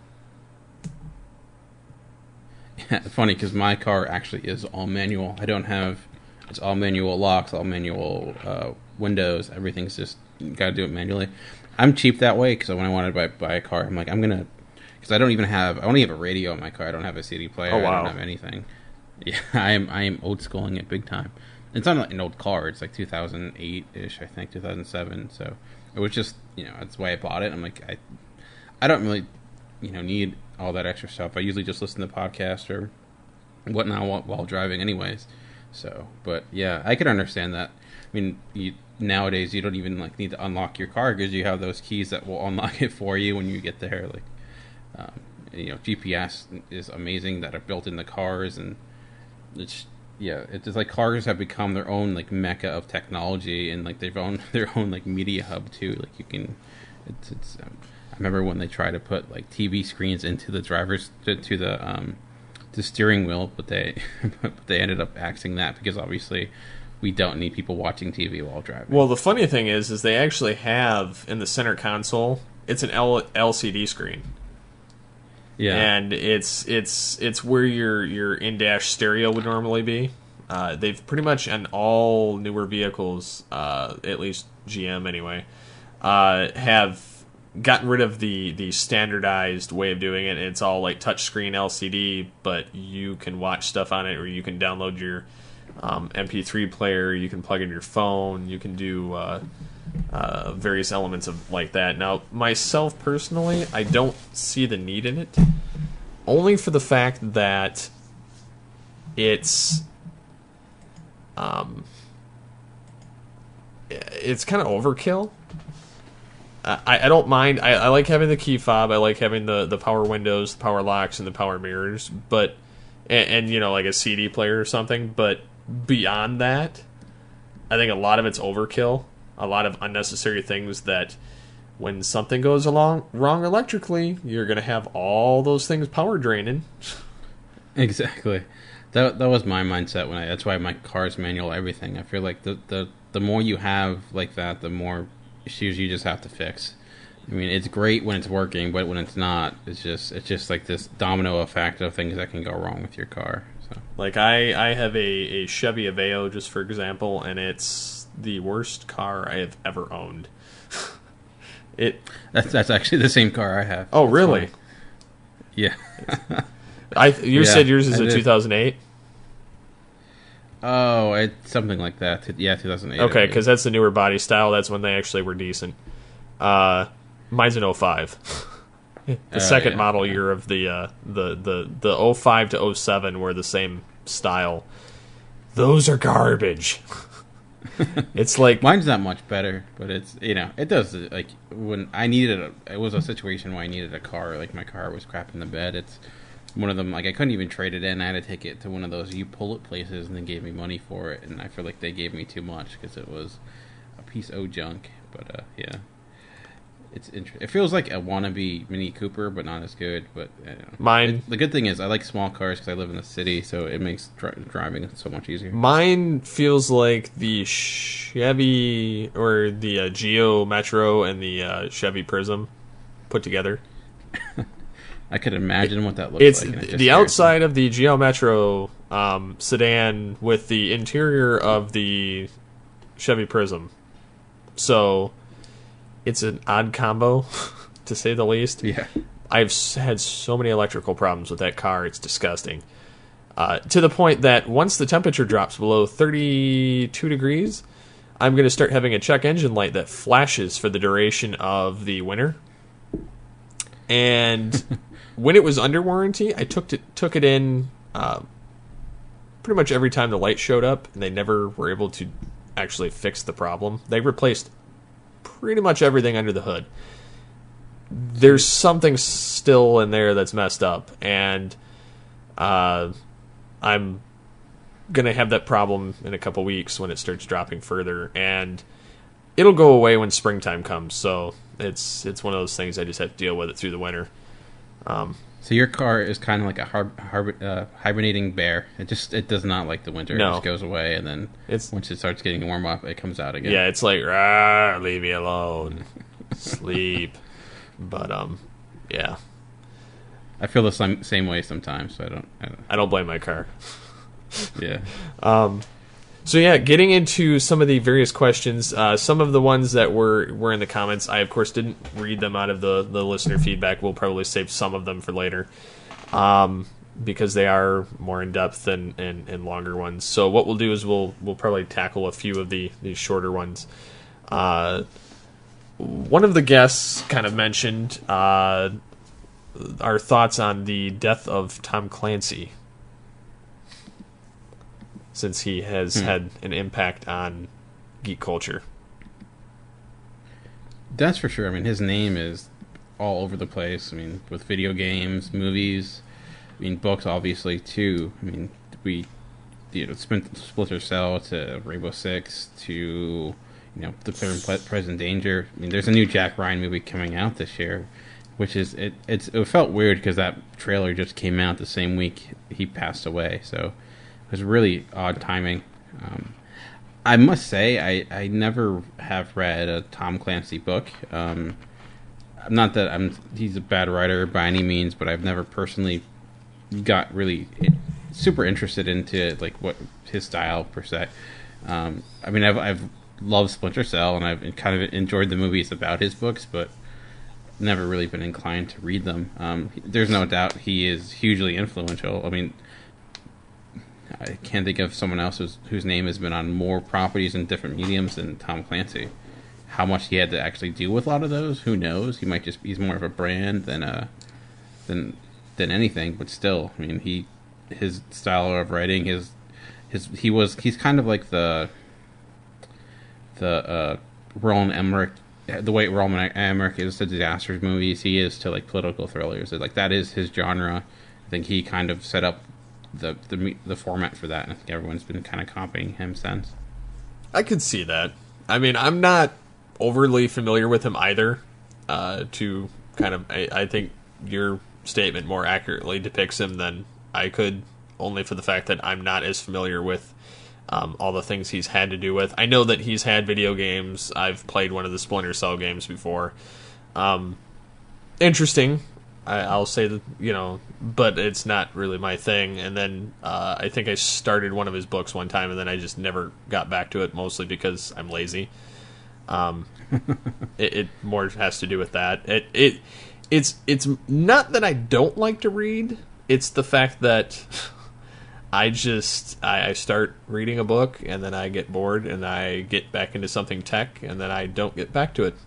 Yeah, funny because my car actually is all manual. I don't have, it's all manual locks, all manual uh, windows. Everything's just, got to do it manually. I'm cheap that way because when I wanted to buy, buy a car, I'm like, I'm going to, because I don't even have, I only have a radio in my car. I don't have a C D player. Oh, wow. I don't have anything. Yeah, I am I am old schooling it big time. It's not like an old car. It's like two thousand eight ish, I think, two thousand seven. So it was just, you know, that's why I bought it. I'm like, I, I don't really, you know, need all that extra stuff. I usually just listen to podcasts or whatnot while, while driving, anyways. So, but yeah, I could understand that. I mean, you, nowadays you don't even like need to unlock your car because you have those keys that will unlock it for you when you get there. Like, um, you know, G P S is amazing that are built in the cars and. It's yeah, it's just like cars have become their own like mecca of technology and like their own their own like media hub too. Like you can, it's, it's um, I remember when they tried to put like T V screens into the driver's to, to the um the steering wheel, but they but they ended up axing that because obviously we don't need people watching T V while driving. Well, the funny thing is, is they actually have in the center console, it's an L- LCD screen. Yeah, and it's it's it's where your your in-dash stereo would normally be. Uh, they've pretty much on all newer vehicles, uh, at least G M anyway, uh, have gotten rid of the the standardized way of doing it. It's all like touchscreen L C D, but you can watch stuff on it, or you can download your um, M P three player. You can plug in your phone. You can do uh, uh, various elements of like that. Now, myself personally, I don't see the need in it, only for the fact that it's um, it's kind of overkill. I, I don't mind. I, I like having the key fob. I like having the, the power windows, the power locks, and the power mirrors. But and, and you know, like a C D player or something. But beyond that, I think a lot of it's overkill. A lot of unnecessary things that, when something goes along wrong electrically, you're gonna have all those things power draining. Exactly. That that was my mindset when I. That's why my car's manual everything. I feel like the the the more you have like that, the more issues you just have to fix. I mean, it's great when it's working, but when it's not, it's just it's just like this domino effect of things that can go wrong with your car. So, like I I have a, a Chevy Aveo, just for example, and it's the worst car I have ever owned. it that's that's actually the same car I have. Oh, that's really? Funny. Yeah. I you yeah, said yours is I a did. two thousand eight? Oh, it's something like that. Yeah, two thousand eight. Okay, because that's the newer body style. That's when they actually were decent. Uh, mine's an oh five. the uh, second yeah, model yeah. year of the uh, the the the oh five to oh seven were the same style. Those are garbage. It's like mine's not much better, but it's you know it does like when I needed a, it was a situation where I needed a car. Like my car was crap in the bed. It's one of them. Like I couldn't even trade it in. I had to take it to one of those you pull it places, and they gave me money for it. And I feel like they gave me too much because it was a piece of junk. But uh, yeah, it's inter- it feels like a wannabe Mini Cooper, but not as good. But you know. mine. It, the good thing is I like small cars because I live in the city, so it makes dri- driving so much easier. Mine feels like the Chevy or the uh, Geo Metro and the uh, Chevy Prism put together. I could imagine what that looks It's like. and it just the scares outside of the Geo Metro um, sedan with the interior of the Chevy Prism. So it's an odd combo, to say the least. me. Yeah. I've had so many electrical problems with that car, it's disgusting. Uh, to the point that once the temperature drops below thirty-two degrees, I'm going to start having a check engine light that flashes for the duration of the winter. And when it was under warranty, I took it, took it in uh, pretty much every time the light showed up, and they never were able to actually fix the problem. They replaced pretty much everything under the hood. There's something still in there that's messed up, and uh, I'm gonna have that problem in a couple weeks when it starts dropping further, and it'll go away when springtime comes. So it's it's one of those things I just have to deal with it through the winter. Um, so your car is kind of like a har- har- uh, hibernating bear. It just it does not like the winter. No. It just goes away, and then It's- once it starts getting warm up, it comes out again. yeah, it's like, "Rah, leave me alone, sleep." But um, yeah, I feel the same same way sometimes. So I don't. I don't I don't blame my car. yeah. So yeah, getting into some of the various questions, uh, some of the ones that were, were in the comments, I of course didn't read them out of the, the listener feedback. We'll probably save some of them for later, um, because they are more in depth and, and, and longer ones. So what we'll do is we'll we'll probably tackle a few of the these shorter ones. Uh, one of the guests kind of mentioned uh, our thoughts on the death of Tom Clancy, since he has Hmm. had an impact on geek culture. That's for sure. I mean, his name is all over the place. I mean, with video games, movies, I mean, books, obviously, too. I mean, we, you know, Splinter Cell to Rainbow Six to, you know, The Clear and Ple- Present Danger. I mean, there's a new Jack Ryan movie coming out this year, which is, it, it's, it felt weird because that trailer just came out the same week he passed away, so it was really odd timing. Um, I must say, I, I never have read a Tom Clancy book. Um, not that I'm he's a bad writer by any means, but I've never personally got really super interested into like what his style per se. Um, I mean, I've I've loved Splinter Cell and I've kind of enjoyed the movies about his books, but never really been inclined to read them. Um, there's no doubt he is hugely influential. I mean, I can't think of someone else whose, whose name has been on more properties in different mediums than Tom Clancy. How much he had to actually do with a lot of those, who knows? He might just he's more of a brand than a than than anything, but still, I mean, he his style of writing, his his he was he's kind of like the the uh, Roland Emmerich, the way Roland Emmerich is to disasters movies, he is to like political thrillers. Like that is his genre. I think he kind of set up the the the format for that, and I think everyone's been kind of copying him since. I could see that. I mean, I'm not overly familiar with him either. Uh, to kind of, I, I think your statement more accurately depicts him than I could, only for the fact that I'm not as familiar with um, all the things he's had to do with. I know that he's had video games. I've played one of the Splinter Cell games before. Um, interesting. I, I'll say that, you know, but it's not really my thing. And then uh, I think I started one of his books one time, and then I just never got back to it, mostly because I'm lazy. Um, it, it more has to do with that. It it it's it's not that I don't like to read. It's the fact that I just I, I start reading a book, and then I get bored, and I get back into something tech, and then I don't get back to it.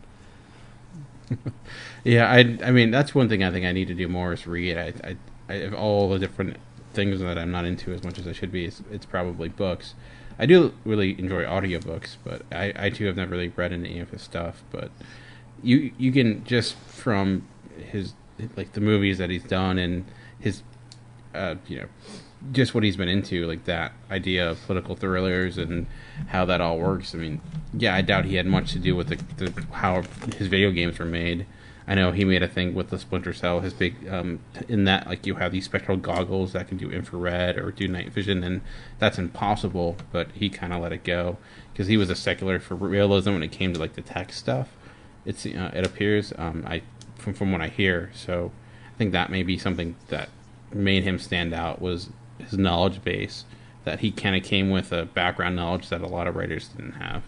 Yeah, I, I mean, that's one thing I think I need to do more is read. I, I, I have all the different things that I'm not into as much as I should be. It's, it's probably books. I do really enjoy audiobooks, but I, I too have never really read any of his stuff. But you you can just from his like the movies that he's done and his uh, you know just what he's been into, like that idea of political thrillers and how that all works. I mean, yeah, I doubt he had much to do with the, the how his video games were made. I know he made a thing with the Splinter Cell, his big, um, in that, like, you have these spectral goggles that can do infrared or do night vision, and that's impossible, but he kind of let it go, because he was a secular for realism when it came to, like, the tech stuff, it's, uh, it appears, um, I from, from what I hear, so I think that may be something that made him stand out, was his knowledge base, that he kind of came with a background knowledge that a lot of writers didn't have.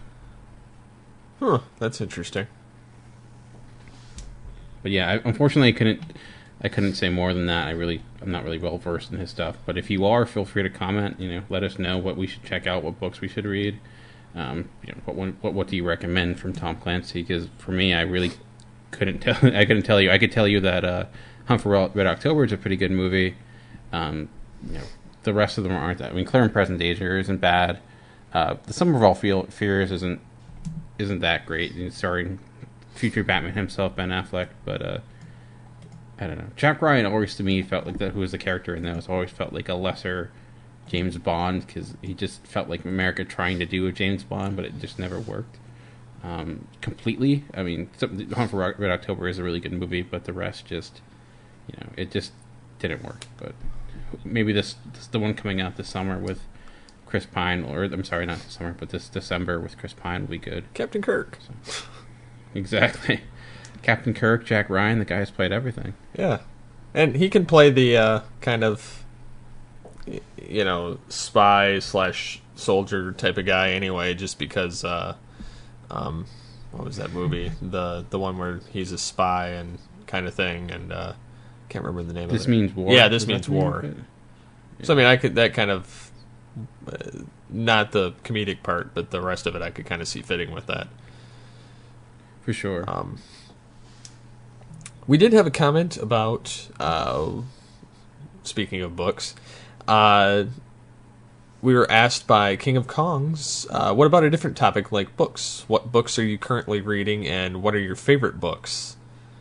Huh, that's interesting. But yeah, I, unfortunately, I couldn't I couldn't say more than that. I really, I'm not really well versed in his stuff. But if you are, feel free to comment. You know, let us know what we should check out, what books we should read. Um, you know, what, what what do you recommend from Tom Clancy? Because for me, I really couldn't tell. I couldn't tell you. I could tell you that uh, Hunt for Red October is a pretty good movie. Um, you know, the rest of them aren't that. I mean, Clear and Present Danger isn't bad. Uh, the Summer of All Fears isn't isn't that great. It's starring future Batman himself, Ben Affleck, but. Uh, I don't know. Jack Ryan always, to me, felt like that. Who was the character in those? Always felt like a lesser James Bond because he just felt like America trying to do a James Bond, but it just never worked um, completely. I mean, Hunt for Red October is a really good movie, but the rest just, you know, it just didn't work. But maybe this, this the one coming out this summer with Chris Pine, or I'm sorry, not this summer, but this December with Chris Pine will be good. Captain Kirk. So, exactly. Captain Kirk, Jack Ryan, the guy who's played everything. Yeah. And he can play the uh, kind of, you know, spy slash soldier type of guy anyway, just because, uh, um, what was that movie? The the one where he's a spy and kind of thing, and uh, can't remember the name This of it. Means War. Yeah, This Is Means that the name War. of it? Yeah. So, I mean, I could, that kind of, uh, not the comedic part, but the rest of it I could kind of see fitting with that. For sure. Um, we did have a comment about, uh, speaking of books, uh, we were asked by King of Kongs, uh, what about a different topic like books? What books are you currently reading, and what are your favorite books?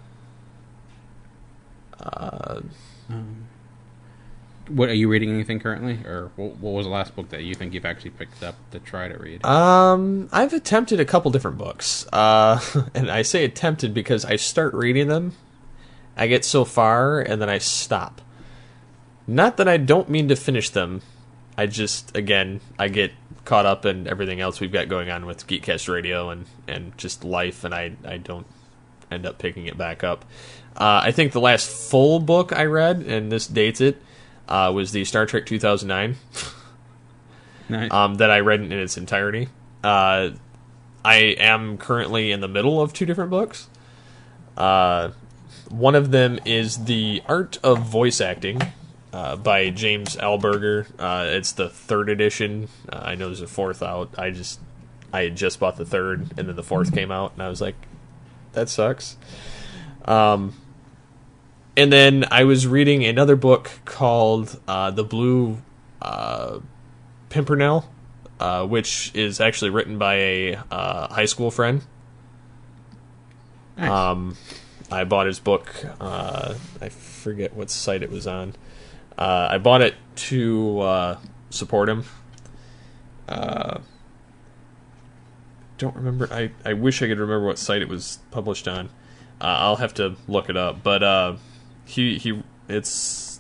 Uh, um, what are you reading anything currently, or what, what was the last book that you think you've actually picked up to try to read? Um, I've attempted a couple different books, uh, and I say attempted because I start reading them, I get so far, and then I stop. Not that I don't mean to finish them, I just, again, I get caught up in everything else we've got going on with Geekcast Radio and, and just life, and I, I don't end up picking it back up. Uh, I think the last full book I read, and this dates it, uh, was the Star Trek two thousand nine. Nice. Um, that I read in its entirety. Uh, I am currently in the middle of two different books. Uh, one of them is The Art of Voice Acting uh, by James Alberger. Uh, it's the third edition. Uh, I know there's a fourth out. I just I had just bought the third, and then the fourth came out, and I was like, that sucks. Um, and then I was reading another book called uh, The Blue uh, Pimpernel, uh, which is actually written by a uh, high school friend. Nice. Um, I bought his book. Uh, I forget what site it was on. Uh, I bought it to uh, support him. Uh, don't remember. I, I wish I could remember what site it was published on. Uh, I'll have to look it up. But uh, he he it's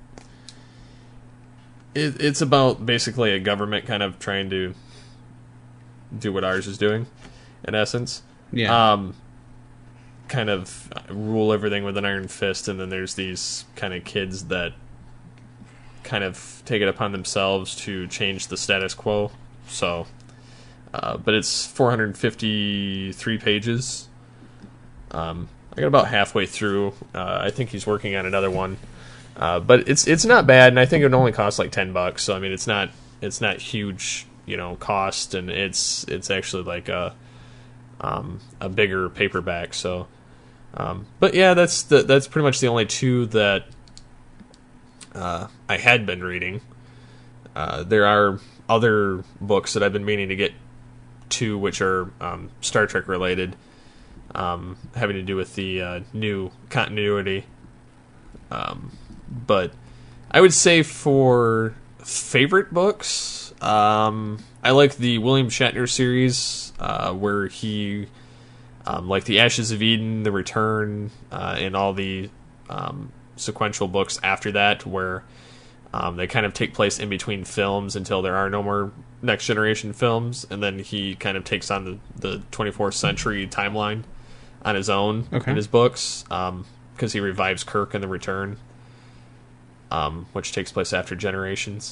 it, it's about basically a government kind of trying to do what ours is doing, in essence. Yeah. Um, kind of rule everything with an iron fist, and then there's these kind of kids that kind of take it upon themselves to change the status quo. So, uh, but it's four hundred fifty-three pages. Um, I got about halfway through. Uh, I think he's working on another one, uh, but it's it's not bad, and I think it would only cost like ten bucks. So I mean, it's not it's not huge, you know, cost, and it's it's actually like a um, a bigger paperback. So. Um, but yeah, that's the, that's pretty much the only two that uh, I had been reading. Uh, there are other books that I've been meaning to get to, which are um, Star Trek related, um, having to do with the uh, new continuity. Um, but I would say for favorite books, um, I like the William Shatner series, uh, where he... Um, like The Ashes of Eden, The Return, uh, and all the um, sequential books after that, where um, they kind of take place in between films until there are no more Next Generation films, and then he kind of takes on the, the twenty-fourth century timeline on his own Okay. in his books, because um, he revives Kirk in The Return, um, which takes place after Generations.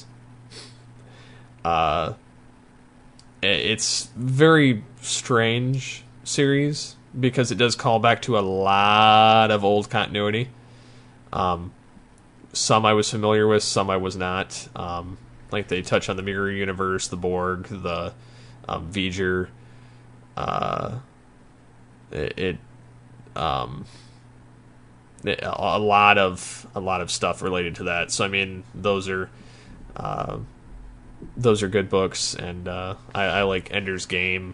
Uh, it's very strange series because it does call back to a lot of old continuity. Um, some I was familiar with, some I was not. Um, like they touch on the Mirror Universe, the Borg, the um, V'ger. Uh, it, it um, it, a lot of a lot of stuff related to that. So I mean, those are uh, those are good books, and uh, I, I like Ender's Game.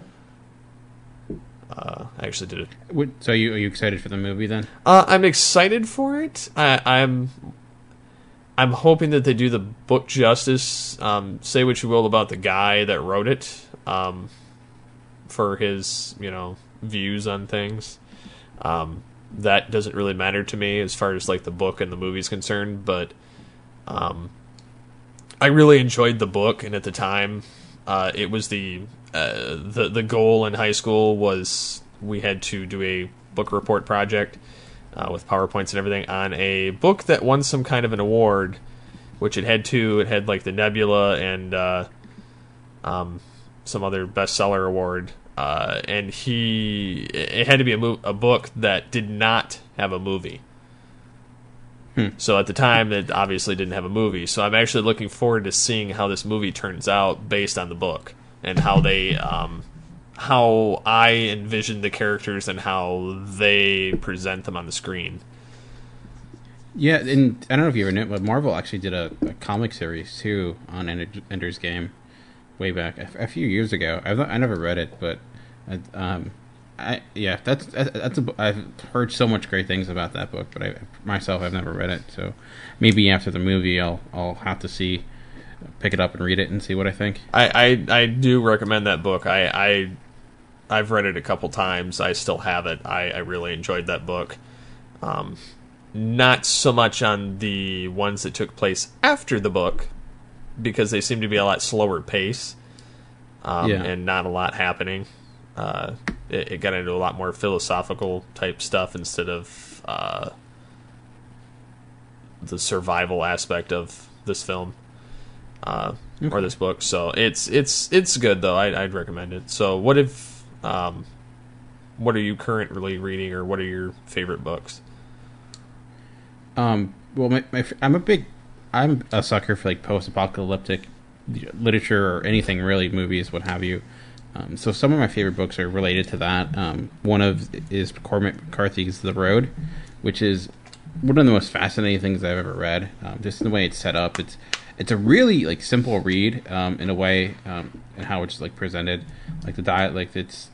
Uh, I actually did it. So, you, are you excited for the movie then? Uh, I'm excited for it. I, I'm, I'm hoping that they do the book justice. Um, say what you will about the guy that wrote it, um, for his, you know, views on things. Um, that doesn't really matter to me as far as like the book and the movie's concerned. But, um, I really enjoyed the book, and at the time, uh, it was the. Uh, the the goal in high school was we had to do a book report project uh, with PowerPoints and everything on a book that won some kind of an award, which it had two. It had like the Nebula and uh, um, some other bestseller award. Uh, and he it had to be a, mo- a book that did not have a movie. Hmm. So at the time, it obviously didn't have a movie. So I'm actually looking forward to seeing how this movie turns out based on the book. And how they, um, how I envision the characters and how they present them on the screen. Yeah, and I don't know if you ever knew, but Marvel actually did a, a comic series too on Ender's Game way back a, a few years ago. I've I never read it, but I, um, I yeah, that's that's a, I've heard so much great things about that book, but I myself I've never read it. So maybe after the movie, I'll I'll have to see. Pick it up and read it and see what I think. I, I, I do recommend that book. I, I I've read it a couple times. I still have it. I, I really enjoyed that book. Um, not so much on the ones that took place after the book, because they seem to be a lot slower pace, um, yeah. and not a lot happening. Uh, it, it got into a lot more philosophical type stuff instead of uh, the survival aspect of this film. Uh, okay. Or this book, so it's it's it's good though. I, I'd recommend it. So, what if, um, what are you currently reading, or what are your favorite books? Um, well, my, my I'm a big, I'm a sucker for like post-apocalyptic literature or anything really, movies, what have you. Um, so some of my favorite books are related to that. Um, one of is Cormac McCarthy's The Road, which is one of the most fascinating things I've ever read. Um, just in the way it's set up, it's it's a really like simple read um, in a way, um, and how it's like presented, like the diet, like it's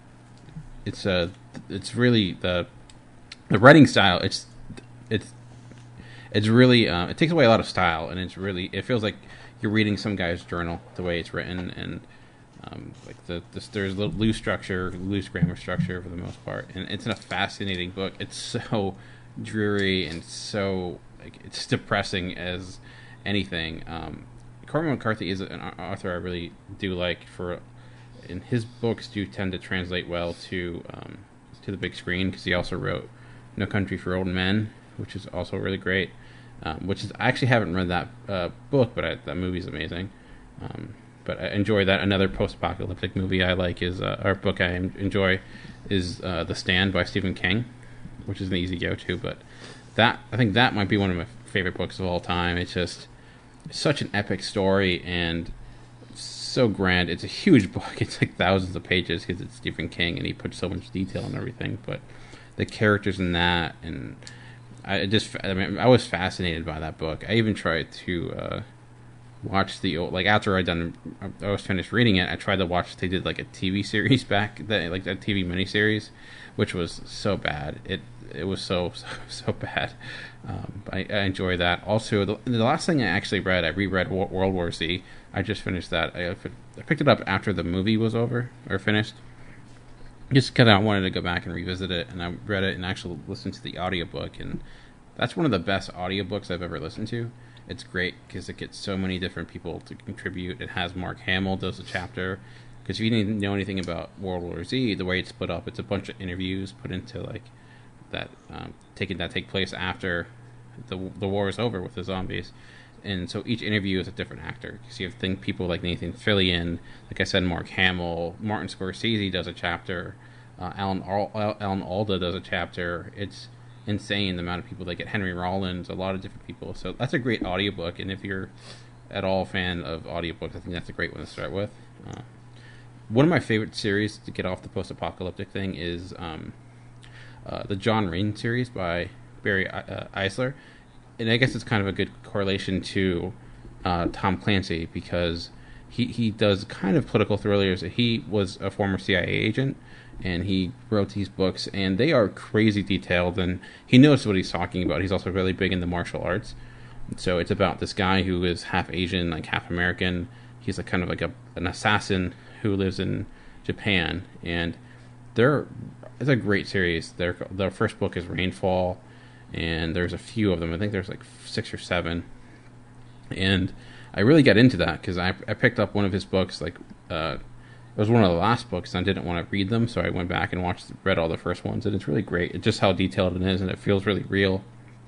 it's uh it's really the the writing style. It's it's it's really uh, it takes away a lot of style, and it's really it feels like you're reading some guy's journal the way it's written, and um, like the, the there's loose structure, loose grammar structure for the most part, and it's a fascinating book. It's so dreary and so like it's depressing as anything. Um, Cormac McCarthy is an author I really do like. For and his books do tend to translate well to um, to the big screen, because he also wrote No Country for Old Men, which is also really great. Um, which is I actually haven't read that uh, book, but I, that movie's amazing. Um, but I enjoy that. Another post-apocalyptic movie I like is uh, or book I enjoy is uh, The Stand by Stephen King, which is an easy go-to. But that I think that might be one of my favorite books of all time. It's just it's such an epic story and so grand. It's a huge book. It's like thousands of pages because it's Stephen King and he puts so much detail and everything. But the characters in that, and I just I mean I was fascinated by that book. I even tried to uh, watch the old, like after I done I was finished reading it. I tried to watch. They did like a T V series back then, like a T V miniseries, which was so bad. It it was so so, so bad. Um, I, I enjoy that. Also, the, the last thing I actually read, I reread World War Z. I just finished that. I, I picked it up after the movie was over or finished. Just because I wanted to go back and revisit it, and I read it and actually listened to the audiobook, and that's one of the best audiobooks I've ever listened to. It's great because it gets so many different people to contribute. It has Mark Hamill does a chapter, because if you didn't know anything about World War Z, the way it's split up, it's a bunch of interviews put into like that, um, taking that take place after the the war is over with the zombies. And so each interview is a different actor. Because you have think people like Nathan Fillion, like I said, Mark Hamill, Martin Scorsese does a chapter, uh, Alan Al- Alan Alda does a chapter. It's insane the amount of people that get. Henry Rollins, a lot of different people. So that's a great audiobook, and if you're at all a fan of audiobooks, I think that's a great one to start with. Uh, one of my favorite series to get off the post-apocalyptic thing is um, uh, the John Rain series by Barry uh, Eisler, and I guess it's kind of a good correlation to uh, Tom Clancy, because he, he does kind of political thrillers. He was a former C I A agent, and he wrote these books, and they are crazy detailed, and he knows what he's talking about. He's also really big in the martial arts. So it's about this guy who is half Asian, like half American. He's a kind of like a, an assassin who lives in Japan, and they're it's a great series. Their their first book is Rainfall, and there's a few of them. I think there's like six or seven, and I really got into that because I I picked up one of his books. Like uh, it was one of the last books, and I didn't want to read them, so I went back and watched read all the first ones, and it's really great. It's just how detailed it is, and it feels really real.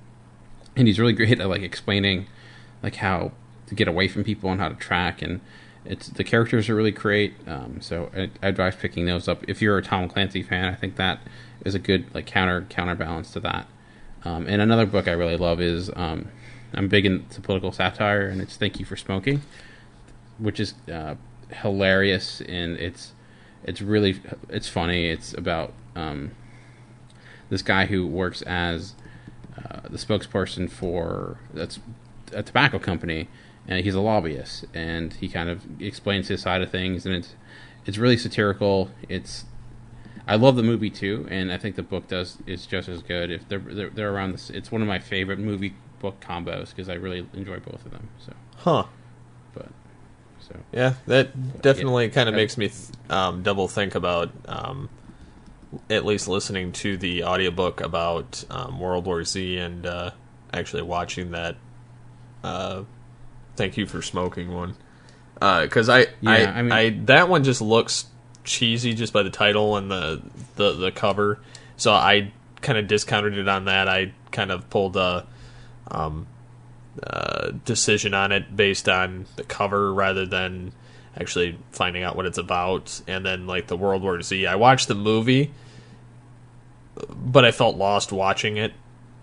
And he's really great at like explaining like how to get away from people and how to track, and it's the characters are really great. Um, so I, I advise picking those up if you're a Tom Clancy fan. I think that is a good like counter counterbalance to that. Um, and another book I really love is um, I'm big into political satire, and it's Thank You for Smoking, which is uh, hilarious, and it's it's really it's funny. It's about um, this guy who works as Uh, the spokesperson for that's a tobacco company, and he's a lobbyist, and he kind of explains his side of things, and it's it's really satirical. It's I love the movie too, and I think the book does is just as good. If they're they're, they're around this, it's one of my favorite movie book combos because I really enjoy both of them. So, huh? But so yeah, that definitely yeah, kind of I, makes me th- um, double think about. Um, at least listening to the audiobook about um, World War Z and uh, actually watching that uh, Thank You for Smoking one. Because uh, I, yeah, I, I, mean, I, that one just looks cheesy just by the title and the, the, the cover. So I kind of discounted it on that. I kind of pulled a um, uh, decision on it based on the cover rather than actually finding out what it's about. And then like the World War Z, I watched the movie, but I felt lost watching it.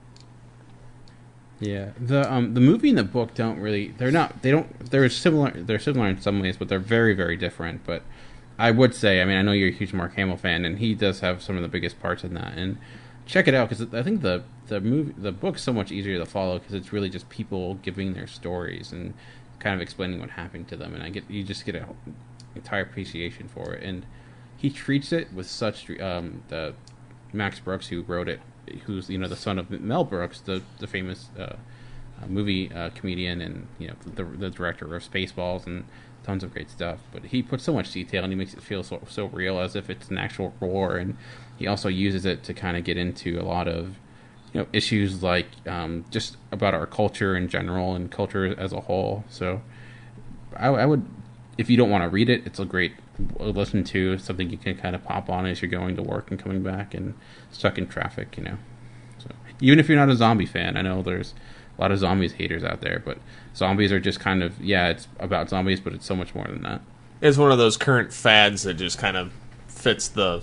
Yeah, the um the movie and the book don't really they're not they don't they're similar they're similar in some ways, but they're very very different. But I would say, I mean, I know you're a huge Mark Hamill fan, and he does have some of the biggest parts in that. And check it out, because I think the the movie the book's so much easier to follow because it's really just people giving their stories and kind of explaining what happened to them, and I get you just get an entire appreciation for it. And he treats it with such um, the Max Brooks, who wrote it, who's you know the son of Mel Brooks, the the famous uh, uh, movie uh, comedian, and you know the, the director of Spaceballs and tons of great stuff. But he puts so much detail, and he makes it feel so so real, as if it's an actual war. And he also uses it to kind of get into a lot of you know issues like um, just about our culture in general and culture as a whole. So I, I would, if you don't want to read it, it's a great listen to. It's something you can kind of pop on as you're going to work and coming back and stuck in traffic, you know. So even if you're not a zombie fan, I know there's a lot of zombies haters out there, but zombies are just kind of, yeah, it's about zombies, but it's so much more than that. It's one of those current fads that just kind of fits the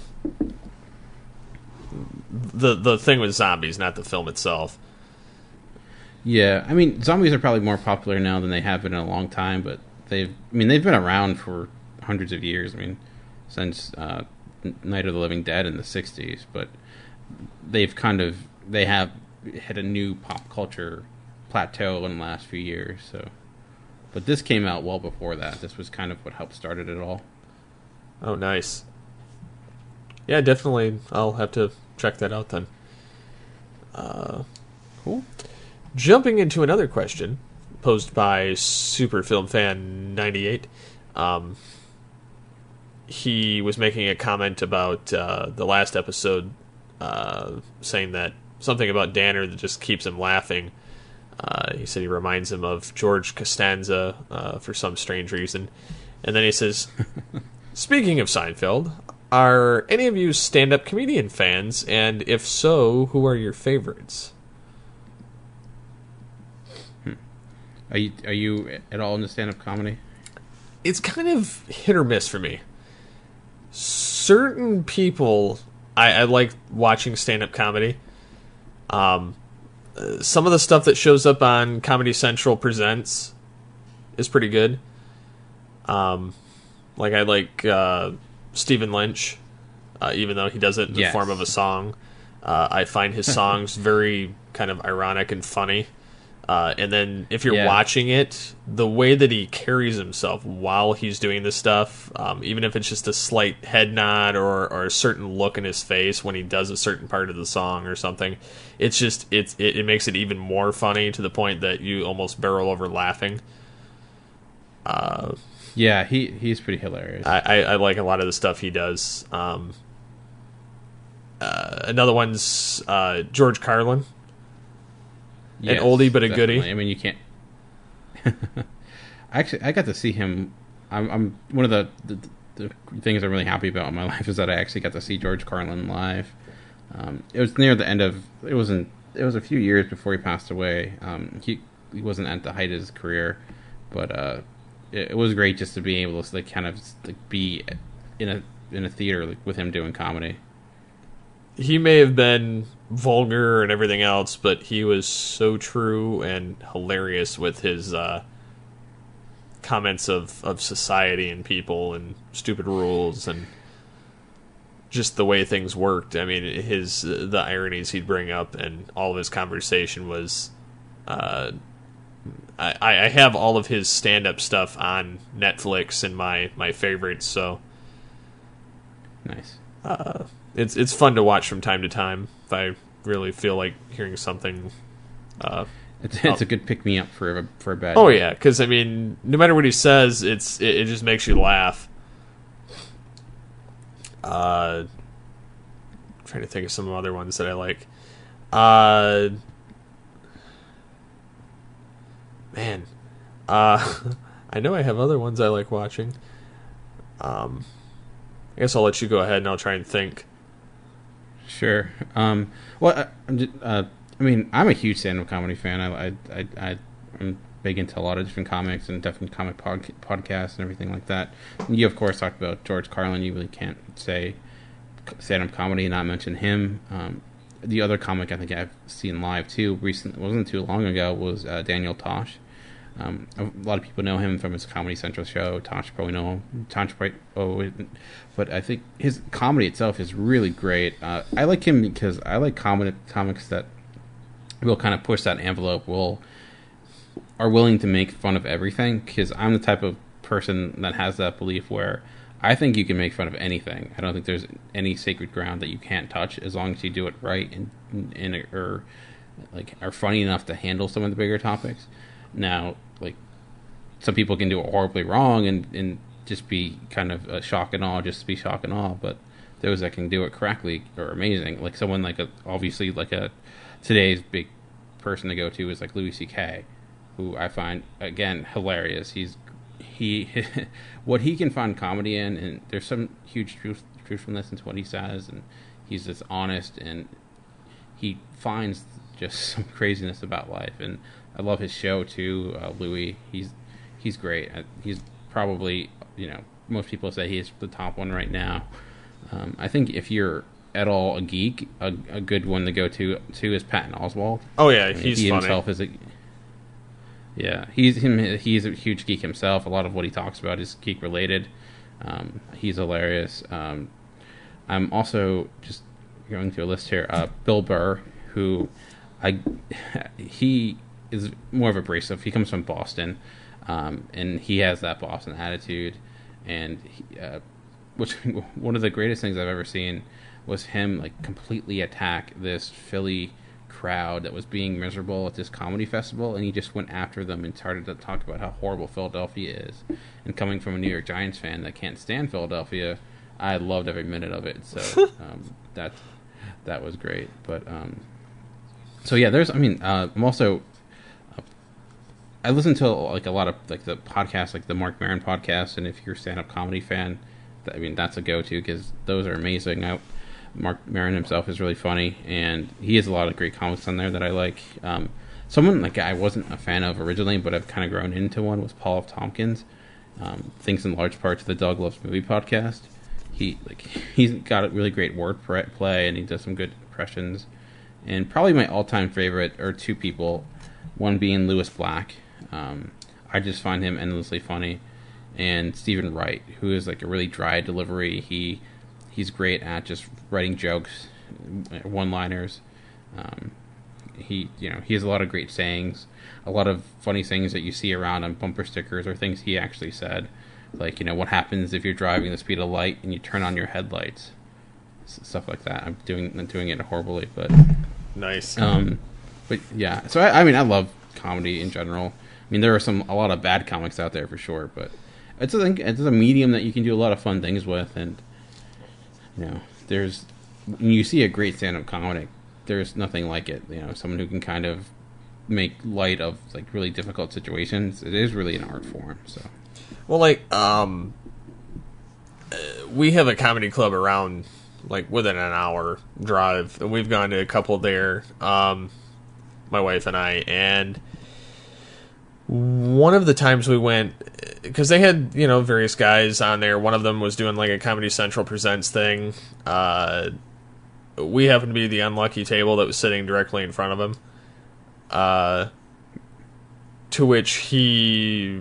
the the thing with zombies, not the film itself. Yeah, I mean, zombies are probably more popular now than they have been in a long time, but they've, I mean, they've been around for hundreds of years. I mean, since uh, Night of the Living Dead in the sixties, but they've kind of, they have hit a new pop culture plateau in the last few years. So, but this came out well before that. This was kind of what helped started it all. Oh, nice. Yeah, definitely. I'll have to check that out then. Uh, cool. Jumping into another question posed by Superfilmfan ninety-eight. Um, he was making a comment about uh, the last episode, uh, saying that something about Danner that just keeps him laughing. Uh, he said he reminds him of George Costanza uh, for some strange reason. And then he says, speaking of Seinfeld, are any of you stand-up comedian fans? And if so, who are your favorites? Hmm. Are you, are you at all into stand-up comedy? It's kind of hit or miss for me. Certain people, I, I like watching stand-up comedy. Um, some of the stuff that shows up on Comedy Central Presents is pretty good. Um, like I like uh, Stephen Lynch, uh, even though he does it in the Yes. form of a song. Uh, I find his songs very kind of ironic and funny. Uh, and then if you're Yeah. watching it, the way that he carries himself while he's doing this stuff, um, even if it's just a slight head nod or, or a certain look in his face when he does a certain part of the song or something, it's just it's it, it makes it even more funny to the point that you almost barrel over laughing. Uh, Yeah, he he's pretty hilarious. I, I, I like a lot of the stuff he does. Um, uh, another one's uh, George Carlin. Yes, an oldie but a definitely. goodie. I mean, you can't. Actually, I got to see him. I'm, I'm one of the, the the things I'm really happy about in my life is that I actually got to see George Carlin live. Um, it was near the end of. It wasn't. It was a few years before he passed away. Um, he he wasn't at the height of his career, but uh, it, it was great just to be able to like kind of like be in a in a theater like, with him doing comedy. He may have been vulgar and everything else, but he was so true and hilarious with his uh, comments of, of society and people and stupid rules and just the way things worked. I mean, his the ironies he'd bring up and all of his conversation was. Uh, I, I have all of his stand-up stuff on Netflix and my, my favorites, so Nice. uh, it's it's fun to watch from time to time if I really feel like hearing something. Uh, It's it's a good pick me up for a for a bad. oh day. yeah, because I mean, no matter what he says, it's it, it just makes you laugh. Uh, trying to think of some other ones that I like. Uh, man, uh, I know I have other ones I like watching. Um, I guess I'll let you go ahead and I'll try and think. Sure. Um, well, I, I'm just, uh, I mean, I'm a huge stand-up comedy fan. I, I, I, I, I'm big into a lot of different comics and different comic pod, podcasts and everything like that. And you, of course, talked about George Carlin. You really can't say stand-up comedy and not mention him. Um, the other comic I think I've seen live too, recently, wasn't too long ago, was uh, Daniel Tosh. Um, a lot of people know him from his Comedy Central show. Tosh probably know him. Tosh probably, oh, but I think his comedy itself is really great. Uh, I like him because I like comedy comics that will kind of push that envelope. Will are willing to make fun of everything. Because I'm the type of person that has that belief where I think you can make fun of anything. I don't think there's any sacred ground that you can't touch as long as you do it right and and or like are funny enough to handle some of the bigger topics. Now, like, some people can do it horribly wrong and, and just be kind of a shock and awe, just to be shock and awe, but those that can do it correctly are amazing. Like, someone like, a obviously, like, a today's big person to go to is, like, Louis C K, who I find, again, hilarious. He's, he, what he can find comedy in, and there's some huge truth, truthfulness into what he says, and he's just honest, and he finds just some craziness about life, and I love his show too, uh, Louis. He's he's great. He's probably, you know, most people say he's the top one right now. Um, I think if you're at all a geek, a, a good one to go to to is Patton Oswalt. Oh yeah, I mean, he's he funny. himself is a yeah. He's him. He's a huge geek himself. A lot of what he talks about is geek related. Um, he's hilarious. Um, I'm also just going through a list here. Uh, Bill Burr, who I he. is more of abrasive. He comes from Boston, um, and he has that Boston attitude. And he, uh, which one of the greatest things I've ever seen was him like completely attack this Philly crowd that was being miserable at this comedy festival, and he just went after them and started to talk about how horrible Philadelphia is. And coming from a New York Giants fan that can't stand Philadelphia, I loved every minute of it. So um, that that was great. But um, so yeah, there's. I mean, uh, I'm also. I listen to like a lot of like the podcasts, like the Mark Maron podcast, and if you're a stand-up comedy fan, I mean that's a go-to because those are amazing. I, Mark Maron himself is really funny, and he has a lot of great comics on there that I like. Um, someone like I wasn't a fan of originally, but I've kind of grown into one was Paul F. Tompkins. Um, thanks in large part to the Doug Loves Movie podcast. He like he's got a really great word play, and he does some good impressions. And probably my all-time favorite are two people, one being Lewis Black. Um, I just find him endlessly funny. And Stephen Wright, who is like a really dry delivery. He He's great at just writing jokes, one-liners. Um, he, you know, he has a lot of great sayings, a lot of funny sayings that you see around on bumper stickers or things he actually said. Like, you know, what happens if you're driving the speed of light and you turn on your headlights? Stuff like that. I'm doing I'm doing it horribly, but nice. Um, but yeah. So I, I mean, I love comedy in general. I mean, there are some a lot of bad comics out there for sure, but it's a it's a medium that you can do a lot of fun things with, and you know, there's when you see a great stand-up comic, there's nothing like it. You know, someone who can kind of make light of like really difficult situations. It is really an art form. So, well, like um, uh, we have a comedy club around. Like within an hour drive, and we've gone to a couple there, um, my wife and I, and one of the times we went, because they had, you know, various guys on there, one of them was doing like a Comedy Central Presents thing, uh, we happened to be the unlucky table that was sitting directly in front of him, uh, to which he,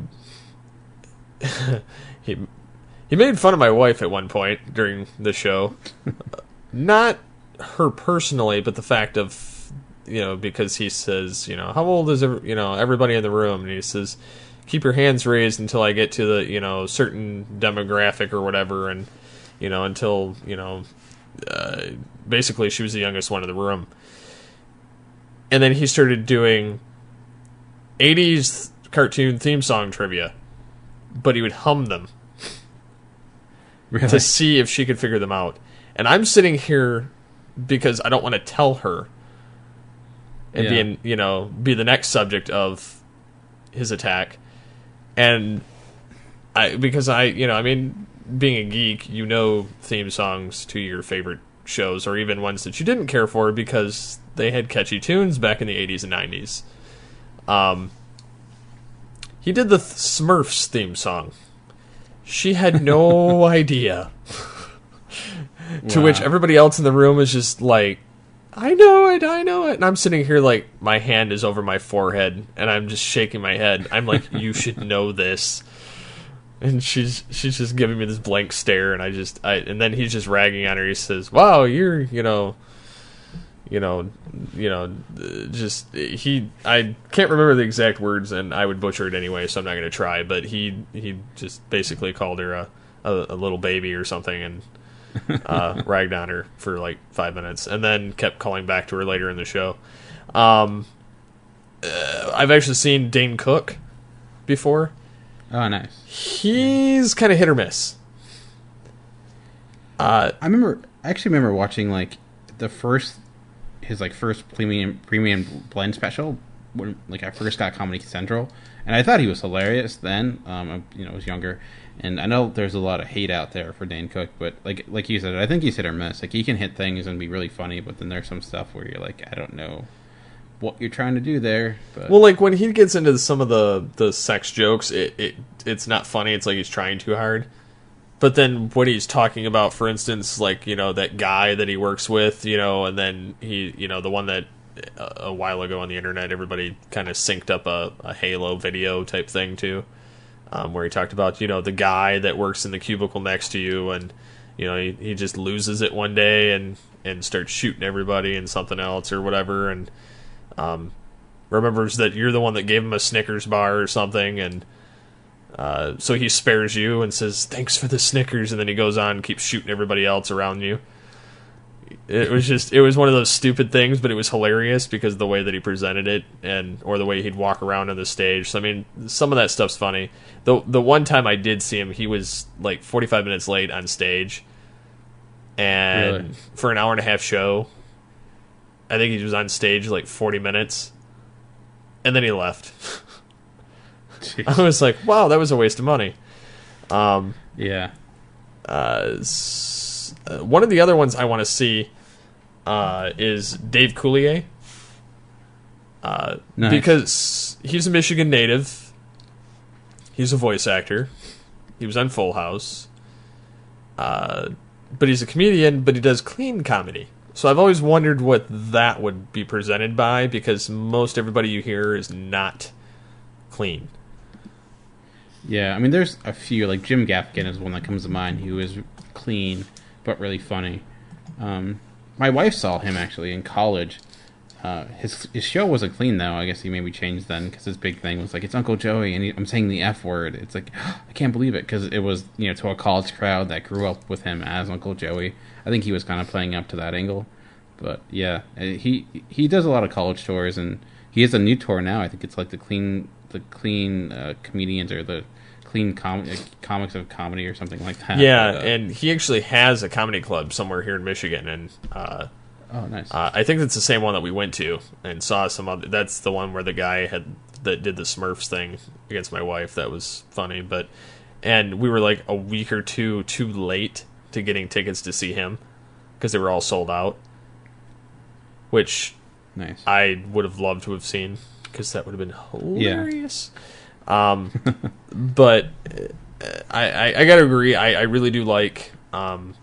he, He made fun of my wife at one point during the show. Not her personally, but the fact of, you know, because he says, you know, how old is, every, you know, everybody in the room? And he says, keep your hands raised until I get to the, you know, certain demographic or whatever. And, you know, until, you know, uh, basically she was the youngest one in the room. And then he started doing eighties cartoon theme song trivia, but he would hum them. Really? To see if she could figure them out. And I'm sitting here because I don't want to tell her and yeah. be in, you know, be the next subject of his attack. And I because I, you know, I mean, being a geek, you know theme songs to your favorite shows or even ones that you didn't care for because they had catchy tunes back in the eighties and nineties. Um, he did the Smurfs theme song. She had no idea. To Wow. which everybody else in the room is just like, I know it, I know it. And I'm sitting here like, my hand is over my forehead, and I'm just shaking my head. I'm like, you should know this. And she's she's just giving me this blank stare, and I just, I and then he's just ragging on her. He says, wow, you're, you know... You know, you know, just he. I can't remember the exact words, and I would butcher it anyway, so I'm not going to try. But he he just basically called her a, a, a little baby or something, and uh, ragged on her for like five minutes, and then kept calling back to her later in the show. Um, uh, I've actually seen Dane Cook before. Oh, nice. He's kind of hit or miss. Uh, I remember. I actually remember watching like the first. His like first premium premium blend special when like I first got Comedy Central, and I thought he was hilarious then. Um, I, you know, I was younger, and I know there's a lot of hate out there for Dane Cook, but like like you said, I think he's hit or miss. Like he can hit things and be really funny, but then there's some stuff where you're like, I don't know what you're trying to do there. But well, like when he gets into some of the the sex jokes, it, it it's not funny. It's like he's trying too hard. But then when he's talking about, for instance, like, you know, that guy that he works with, you know, and then he, you know, the one that a, a while ago on the internet, everybody kind of synced up a, a Halo video type thing too, um, where he talked about, you know, the guy that works in the cubicle next to you, and, you know, he, he just loses it one day and, and starts shooting everybody and something else or whatever, and um, remembers that you're the one that gave him a Snickers bar or something, and Uh, so he spares you and says, thanks for the Snickers, and then he goes on and keeps shooting everybody else around you. It was just, it was one of those stupid things, but it was hilarious because of the way that he presented it, and or the way he'd walk around on the stage. So, I mean, some of that stuff's funny. The, the one time I did see him, he was like forty-five minutes late on stage, and Really? for an hour and a half show, I think he was on stage like forty minutes, and then he left. I was like, wow, that was a waste of money. Um, yeah. uh, s- uh, one of the other ones I want to see uh, is Dave Coulier. Uh, Nice. Because he's a Michigan native. He's a voice actor. He was on Full House. Uh, but he's a comedian, but he does clean comedy. So I've always wondered what that would be presented by, because most everybody you hear is not clean. Yeah, I mean, there's a few, like Jim Gaffigan is one that comes to mind, who is clean but really funny. Um, my wife saw him, actually, in college. Uh, his his show wasn't clean, though. I guess he maybe changed then, because his big thing was like, it's Uncle Joey, and he, I'm saying the F word. It's like, I can't believe it, because it was, you know, to a college crowd that grew up with him as Uncle Joey. I think he was kind of playing up to that angle. But, yeah, he he does a lot of college tours, and he has a new tour now. I think it's like the Clean the clean uh, Comedians, or the Clean com- Comics of Comedy, or something like that. Yeah, but, uh, and he actually has a comedy club somewhere here in Michigan, and uh, oh, nice. uh, I think it's the same one that we went to and saw some other. That's the one where the guy had that did the Smurfs thing against my wife. That was funny, but and we were like a week or two too late to getting tickets to see him because they were all sold out, which Nice. I would have loved to have seen, because that would have been hilarious. Yeah. Um, but I, I, I got to agree. I, I really do like um,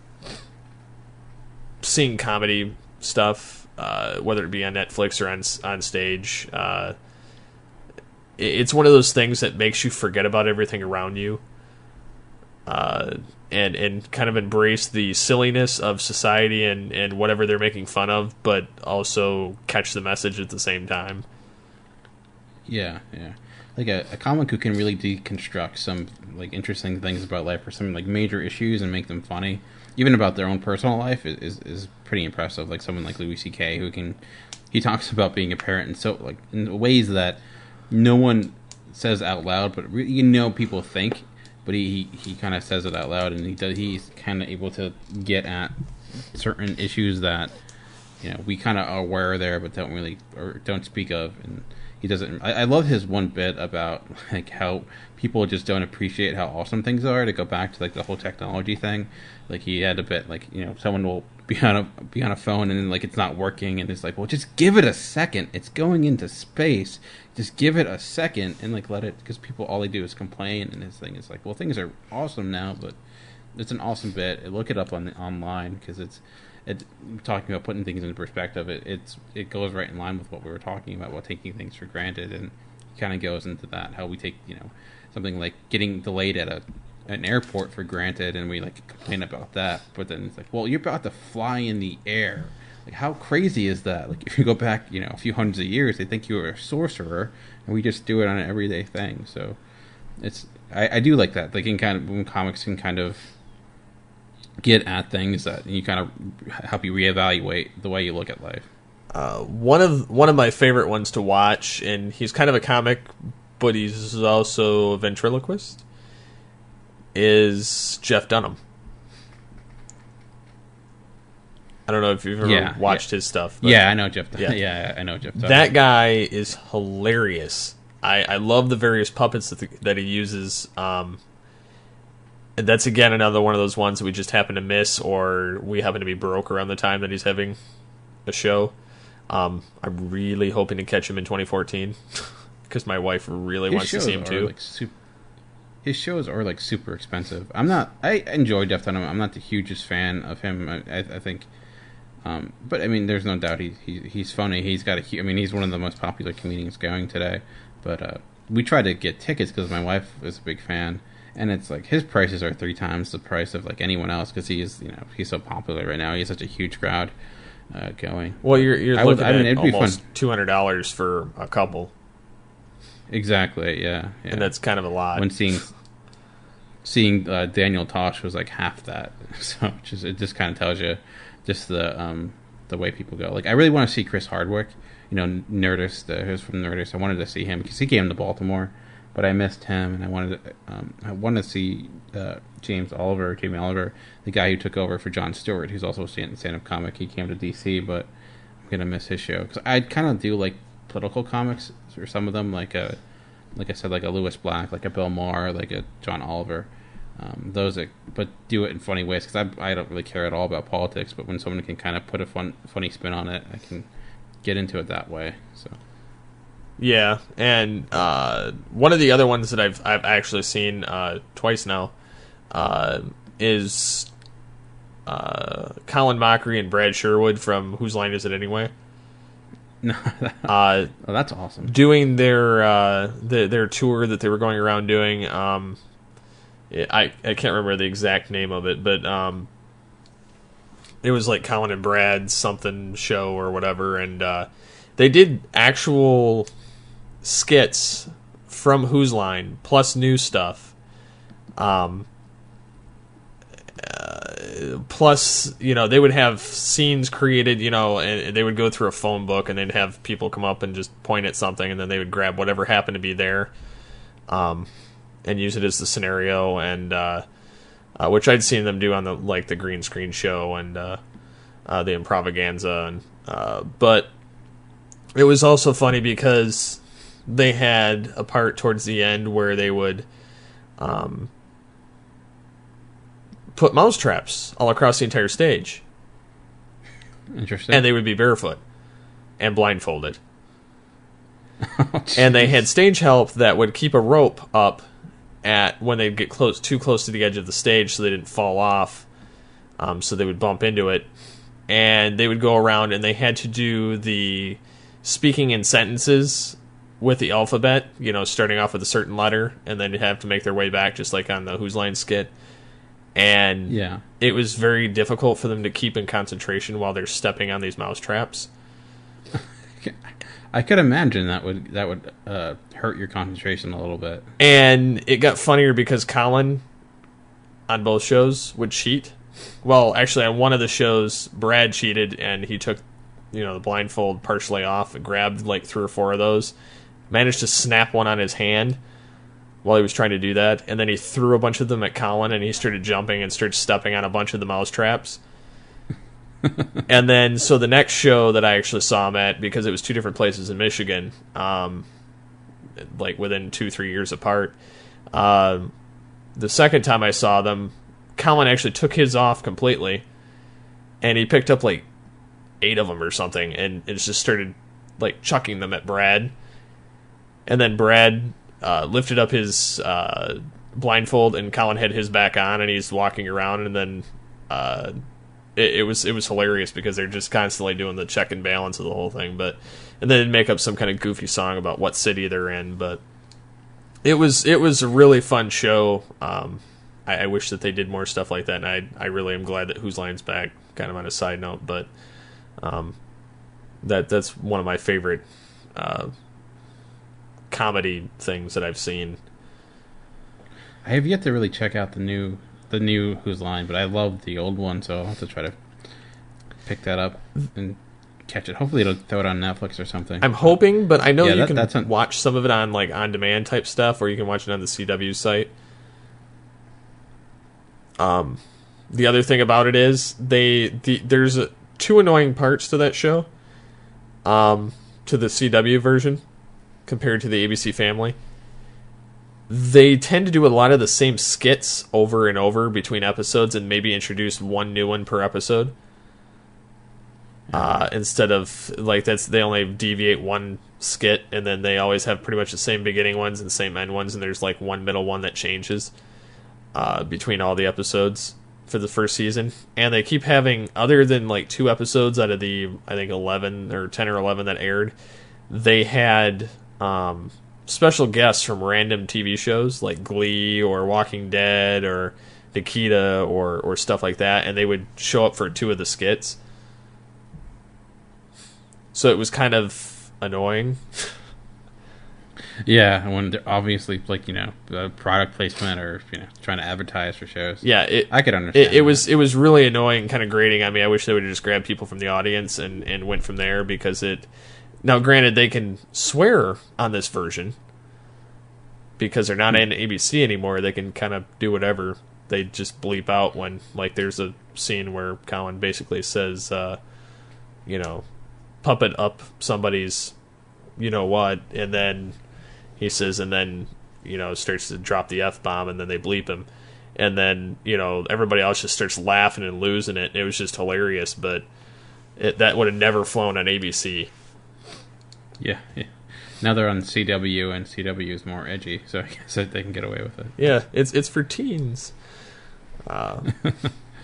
seeing comedy stuff, uh, whether it be on Netflix or on on stage. Uh, it, it's one of those things that makes you forget about everything around you, uh, and and kind of embrace the silliness of society and, and whatever they're making fun of, but also catch the message at the same time. Yeah, yeah. Like a, a comic who can really deconstruct some like interesting things about life, or some like major issues, and make them funny, even about their own personal life, is is, is pretty impressive. Like someone like Louis C K, who can he talks about being a parent in so like in ways that no one says out loud, but re- you know people think, but he he, he kind of says it out loud, and he does he's kind of able to get at certain issues that you know we kind of are aware there, but don't really or don't speak of. And he doesn't. I, I love his one bit about like how people just don't appreciate how awesome things are. To go back to like the whole technology thing, like he had a bit like you know someone will be on a be on a phone and then like it's not working, and it's like, well, just give it a second. It's going into space. Just give it a second and like let it, because people all they do is complain. And his thing is like, well, things are awesome now, but it's an awesome bit. Look it up on the, online because it's. It, talking about putting things into perspective, it, it's it goes right in line with what we were talking about, about taking things for granted, and it kind of goes into that how we take you know something like getting delayed at a an airport for granted, and we like complain about that. But then it's like, well, you're about to fly in the air. Like, how crazy is that? Like, if you go back, you know, a few hundreds of years, they think you were a sorcerer, and we just do it on an everyday thing. So it's I, I do like that. Like in kind of when comics can kind of get at things that you kind of help you reevaluate the way you look at life. Uh, one of one of my favorite ones to watch, and he's kind of a comic, but he's also a ventriloquist, is Jeff Dunham. I don't know if you've ever yeah, watched yeah. his stuff. But yeah, I know Jeff. Yeah. yeah, I know Jeff. Dunham. That guy is hilarious. I, I love the various puppets that the, that he uses. Um, And that's, again, another one of those ones that we just happen to miss, or we happen to be broke around the time that he's having a show. Um, I'm really hoping to catch him in twenty fourteen, because my wife really his wants to see him, too. Like super, his shows are, like, super expensive. I'm not... I enjoy Jeff Dunham. I'm not the hugest fan of him, I, I, I think. Um, but, I mean, there's no doubt he, he he's funny. He's got a... I mean, he's one of the most popular comedians going today. But uh, we tried to get tickets because my wife is a big fan. And it's like his prices are three times the price of like anyone else because he is, you know, he's so popular right now. He has such a huge crowd uh, going. Well, you're you're I looking would, I mean, at it'd be almost fun. two hundred dollars for a couple. Exactly. Yeah, yeah. And that's kind of a lot. When seeing seeing uh, Daniel Tosh was like half that, so just it just kind of tells you just the um the way people go. Like I really want to see Chris Hardwick. You know, Nerdist, uh, who's from Nerdist. I wanted to see him because he came to Baltimore. But I missed him, and I wanted to. Um, I wanted to see uh, James Oliver, Jamie Oliver, the guy who took over for Jon Stewart, who's also a stand-up comic. He came to D C, but I'm gonna miss his show because I kind of do like political comics, or some of them, like a, like I said, like a Lewis Black, like a Bill Maher, like a John Oliver. Um, those, that, but do it in funny ways because I I don't really care at all about politics. But when someone can kind of put a fun, funny spin on it, I can get into it that way. So. Yeah, and uh, one of the other ones that I've I've actually seen uh, twice now uh, is uh, Colin Mockery and Brad Sherwood from Whose Line Is It Anyway? No, uh, oh, that's awesome. Doing their uh, the, their tour that they were going around doing. Um, I I can't remember the exact name of it, but um, it was like Colin and Brad's something show or whatever, and uh, they did actual skits from Whose Line plus new stuff. Um, uh, plus, you know, they would have scenes created, you know, and they would go through a phone book, and they'd have people come up and just point at something, and then they would grab whatever happened to be there, um, and use it as the scenario, and uh, uh, which I'd seen them do on the like the green screen show and uh, uh, the Improvaganza, and uh, but it was also funny because they had a part towards the end where they would. Um, put mouse traps all across the entire stage. Interesting. And they would be barefoot and blindfolded. Oh, and they had stage help that would keep a rope up at when they'd get close, too close to the edge of the stage so they didn't fall off. Um, so they would bump into it. And they would go around and they had to do the speaking in sentences with the alphabet, you know, starting off with a certain letter, and then have to make their way back, just like on the Whose Line skit. And yeah. It was very difficult for them to keep in concentration while they're stepping on these mouse traps. I could imagine that would that would uh, hurt your concentration a little bit. And it got funnier because Colin, on both shows, would cheat. Well, actually, on one of the shows, Brad cheated, and he took, you know, the blindfold partially off and grabbed like three or four of those. Managed to snap one on his hand while he was trying to do that, and then he threw a bunch of them at Colin, and he started jumping and started stepping on a bunch of the mouse traps. And then, so the next show that I actually saw him at, because it was two different places in Michigan, um, like within two, three years apart, uh, the second time I saw them, Colin actually took his off completely, and he picked up like eight of them or something, and it just started like chucking them at Brad. And then Brad uh, lifted up his uh, blindfold, and Colin had his back on, and he's walking around, and then uh, it, it was it was hilarious because they're just constantly doing the check and balance of the whole thing. But and then they'd make up some kind of goofy song about what city they're in. But it was it was a really fun show. Um, I, I wish that they did more stuff like that, and I I really am glad that Whose Line's back. Kind of on a side note, but um, that that's one of my favorite. Uh, comedy things that I've seen. I have yet to really check out the new the new Whose Line, but I love the old one, so I'll have to try to pick that up and catch it. Hopefully it'll throw it on Netflix or something. I'm hoping, but I know yeah, you that, can that's un- watch some of it on like on demand type stuff, or you can watch it on the C W site. Um, the other thing about it is they the, there's a, two annoying parts to that show. Um, to the C W version. Compared to the A B C Family, they tend to do a lot of the same skits over and over between episodes, and maybe introduce one new one per episode. Uh, instead of like that's they only deviate one skit, and then they always have pretty much the same beginning ones and the same end ones, and there's like one middle one that changes uh, between all the episodes for the first season. And they keep having, other than like two episodes out of the I think eleven or ten or eleven that aired, they had. Um, special guests from random T V shows like Glee or Walking Dead or Nikita or, or stuff like that, and they would show up for two of the skits. So it was kind of annoying. Yeah, when they're obviously like, you know, uh, product placement or, you know, trying to advertise for shows. Yeah, it, I could understand. It, it was it was really annoying, kind of grating on me. I wish they would have just grabbed people from the audience and, and went from there, because it. Now, granted, they can swear on this version because they're not in A B C anymore. They can kind of do whatever. They just bleep out when, like, there's a scene where Colin basically says, uh, you know, puppet up somebody's, you know what, and then he says, and then, you know, starts to drop the F-bomb, and then they bleep him. And then, you know, everybody else just starts laughing and losing it. It was just hilarious, but it, that would have never flown on A B C. Yeah, yeah. Now they're on C W, and C W is more edgy, so I guess they can get away with it. Yeah, it's it's for teens. Uh,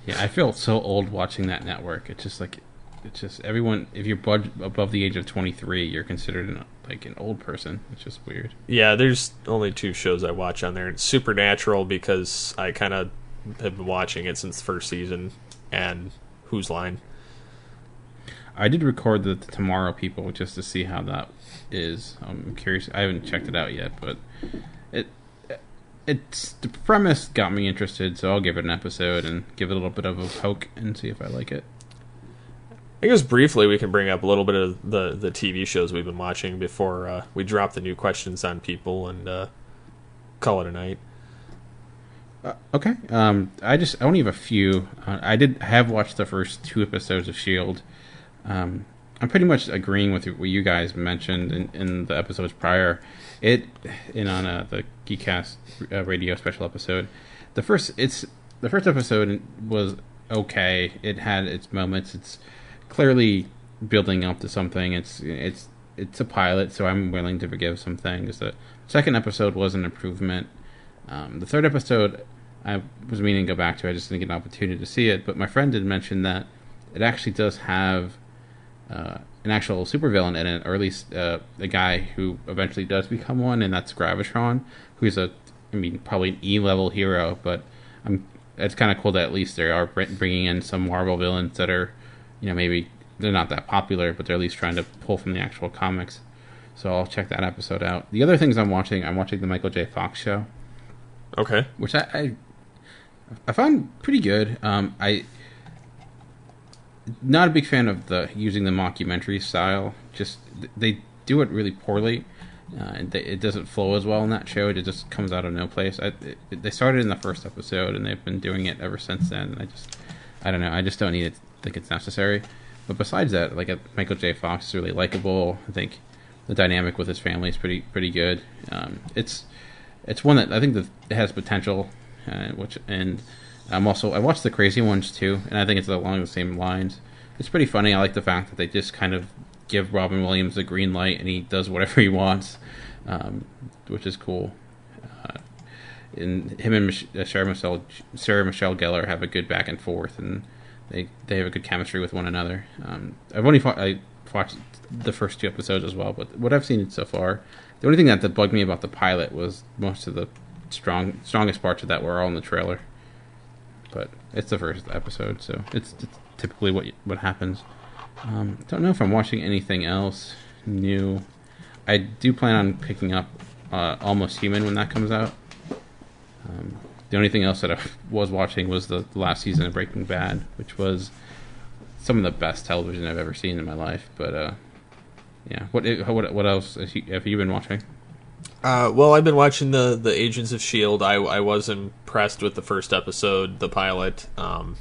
Yeah, I feel so old watching that network. It's just like, it's just everyone. If you're bud- above the age of twenty-three, you're considered an, like an old person. It's just weird. Yeah, there's only two shows I watch on there. It's Supernatural because I kind of have been watching it since the first season, and Whose Line. I did record the, the Tomorrow People just to see how that is. I'm curious. I haven't checked it out yet, but it it's the premise got me interested, so I'll give it an episode and give it a little bit of a poke and see if I like it. I guess briefly we can bring up a little bit of the, the T V shows we've been watching before uh, we drop the new questions on people and uh, call it a night. Uh, okay. Um, I just I only have a few. Uh, I did have watched the first two episodes of S H I E L D. Um, I'm pretty much agreeing with what you guys mentioned in, in the episodes prior. It in on uh, the Geekcast uh, radio special episode. The first it's the first episode was okay. It had its moments. It's clearly building up to something. It's it's it's a pilot, so I'm willing to forgive some things. The second episode was an improvement. Um, the third episode, I was meaning to go back to. I just didn't get an opportunity to see it. But my friend did mention that it actually does have uh, an actual supervillain in it, or at least uh, a guy who eventually does become one, and that's Gravitron, who's a, I mean, probably an E-level hero. But I'm, it's kind of cool that at least they are bringing in some Marvel villains that are, you know, maybe they're not that popular, but they're at least trying to pull from the actual comics. So I'll check that episode out. The other things I'm watching, I'm watching the Michael J. Fox show. Okay. Which I I, I found pretty good. Um, I not a big fan of the using the mockumentary style. Just they do it really poorly, uh, and they, it doesn't flow as well in that show. It just comes out of no place. I, it, they started in the first episode, and they've been doing it ever since then. I just I don't know. I just don't need it. Think it's necessary. But besides that, like Michael J. Fox is really likable. I think the dynamic with his family is pretty pretty good. Um, it's It's one that I think that it has potential, uh, which and I'm also I watched the Crazy Ones too, and I think it's along the same lines. It's pretty funny. I like the fact that they just kind of give Robin Williams the green light, and he does whatever he wants, um, which is cool. Uh, and him and Mich- uh, Sarah Michelle Sarah Michelle Gellar have a good back and forth, and they they have a good chemistry with one another. Um, I've only fought, I watched the first two episodes as well, but what I've seen so far. The only thing that, that bugged me about the pilot was most of the strong strongest parts of that were all in the trailer. But it's the first episode, so it's, it's typically what what happens. Um, don't know if I'm watching anything else new. I do plan on picking up uh, Almost Human when that comes out. Um, the only thing else that I was watching was the last season of Breaking Bad, which was some of the best television I've ever seen in my life. But uh, yeah, what what what else have you been watching? Uh, well, I've been watching the, the Agents of S H I E L D. I, I was impressed with the first episode, the pilot. Um,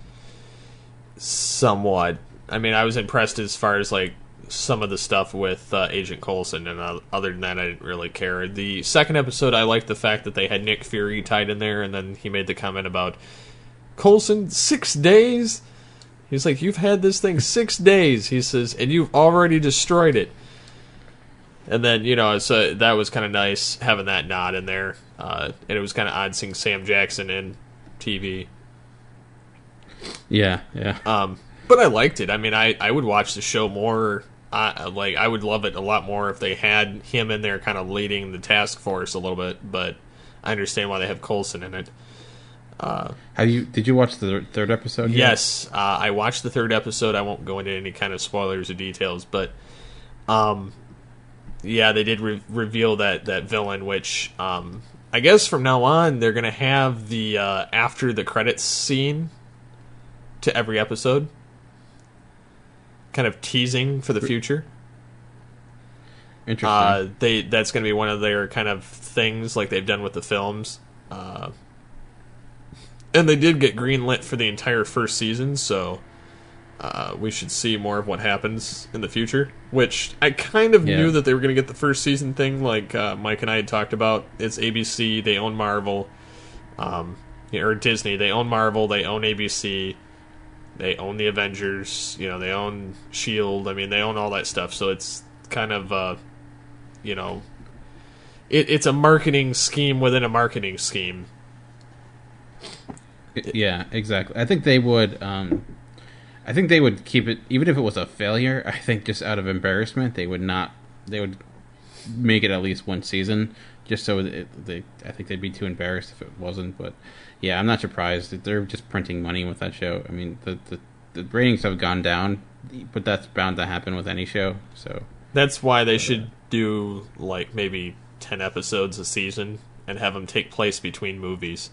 somewhat. I mean, I was impressed as far as like some of the stuff with uh, Agent Coulson, and uh, other than that, I didn't really care. The second episode, I liked the fact that they had Nick Fury tied in there, and then he made the comment about Coulson, six days? He's like, you've had this thing six days, he says, and you've already destroyed it. And then, you know, so that was kind of nice having that nod in there. Uh, and it was kind of odd seeing Sam Jackson in T V. Yeah, yeah. Um, but I liked it. I mean, I, I would watch the show more. Uh, like, I would love it a lot more if they had him in there kind of leading the task force a little bit. But I understand why they have Coulson in it. Uh, Have you? Did you watch the third episode yet? Yes, uh, I watched the third episode. I won't go into any kind of spoilers or details, but um, yeah, they did re- reveal that that villain, which um, I guess from now on they're gonna have the uh, after the credits scene to every episode, kind of teasing for the future. Interesting. Uh, they that's gonna be one of their kind of things, like they've done with the films. Uh, And they did get greenlit for the entire first season, so uh, we should see more of what happens in the future. Which I kind of yeah. knew that they were going to get the first season thing, like uh, Mike and I had talked about. It's A B C, they own Marvel, um, or Disney. They own Marvel, they own A B C, they own the Avengers. You know, they own S H I E L D. I mean, they own all that stuff. So it's kind of, uh, you know, it, it's a marketing scheme within a marketing scheme. Yeah, exactly. I think they would. Um, I think they would keep it, even if it was a failure. I think just out of embarrassment, they would not. They would make it at least one season, just so it, they. I think they'd be too embarrassed if it wasn't. But yeah, I'm not surprised. They're just printing money with that show. I mean, the the, the ratings have gone down, but that's bound to happen with any show. So that's why they should do like maybe ten episodes a season and have them take place between movies.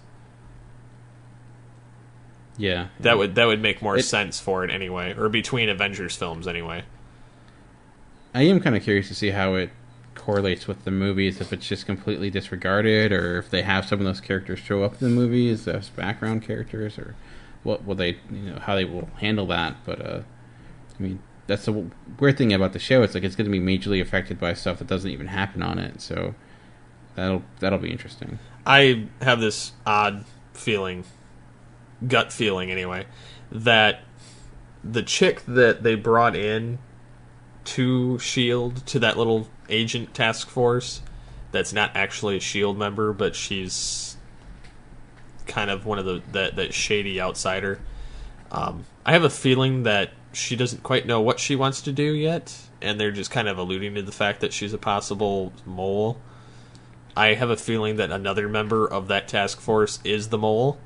Yeah, that yeah. would that would make more it, sense for it anyway, or between Avengers films anyway. I am kind of curious to see how it correlates with the movies, if it's just completely disregarded, or if they have some of those characters show up in the movies as background characters, or what will they, you know, how they will handle that. But uh, I mean, that's the weird thing about the show. It's like it's going to be majorly affected by stuff that doesn't even happen on it. So that'll that'll be interesting. I have this odd feeling. gut feeling anyway, that the chick that they brought in to S H I E L D, to that little agent task force, that's not actually a S H I E L D member, but she's kind of one of the that, that shady outsider. Um, I have a feeling that she doesn't quite know what she wants to do yet, and they're just kind of alluding to the fact that she's a possible mole. I have a feeling that another member of that task force is the mole.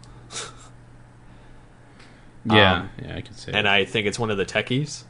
Yeah, um, yeah, I could say. And that. I think it's one of the techies.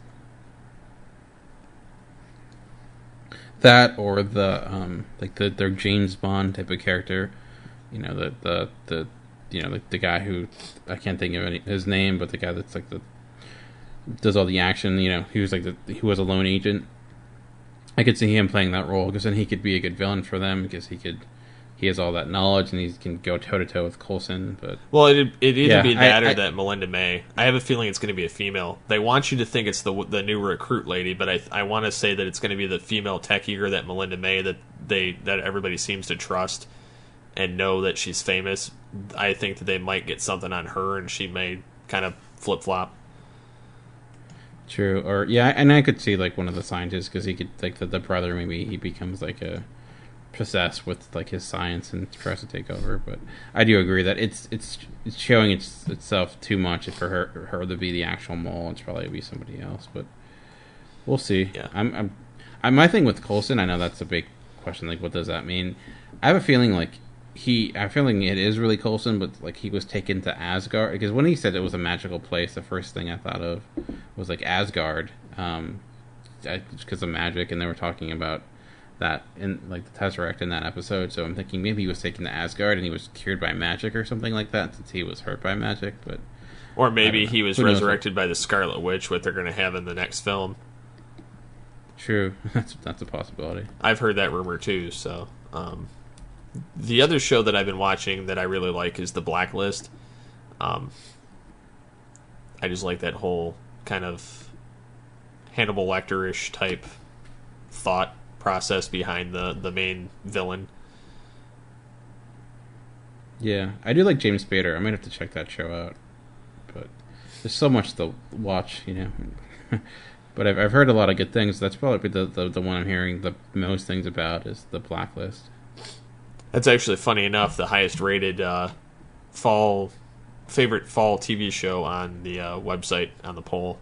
That or the um, like the their James Bond type of character, you know, the the, the you know the, the guy who I can't think of any, his name, but the guy that's like the does all the action. You know, he was like the he was a lone agent. I could see him playing that role because then he could be a good villain for them because he could. He has all that knowledge, and he can go toe-to-toe with Coulson. But Well, it'd, it'd either Yeah, be that I- or I- that Melinda May. I have a feeling it's going to be a female. They want you to think it's the the new recruit lady, but I I want to say that it's going to be the female techie or that Melinda May that they that everybody seems to trust and know that she's famous. I think that they might get something on her, and she may kind of flip-flop. True, or yeah, and I could see like one of the scientists because he could like the, the brother maybe he becomes like a possessed with like his science and tries to take over. But I do agree that it's it's it's showing its, itself too much for her her to be the actual mole. It's probably be somebody else, but we'll see. Yeah. I'm, I'm I my thing with Coulson. I know that's a big question. Like, what does that mean? I have a feeling like he. I'm feeling it is really Coulson, but like he was taken to Asgard because when he said it was a magical place, the first thing I thought of was like Asgard, um, because of magic, and they were talking about that in like the Tesseract in that episode. So I'm thinking maybe he was taken to Asgard and he was cured by magic or something like that since he was hurt by magic. But Or maybe he was Who knows? resurrected by the Scarlet Witch, what they're going to have in the next film. True, that's that's a possibility. I've heard that rumor too. So um, the other show that I've been watching that I really like is The Blacklist. Um, I just like that whole kind of Hannibal Lecter-ish type thought process behind the, the main villain. Yeah, I do like James Spader. I might have to check that show out. But there's so much to watch, you know. But I've I've heard a lot of good things. That's probably the, the the one I'm hearing the most things about is The Blacklist. That's actually funny enough the highest rated uh, fall favorite fall T V show on the uh, website on the poll.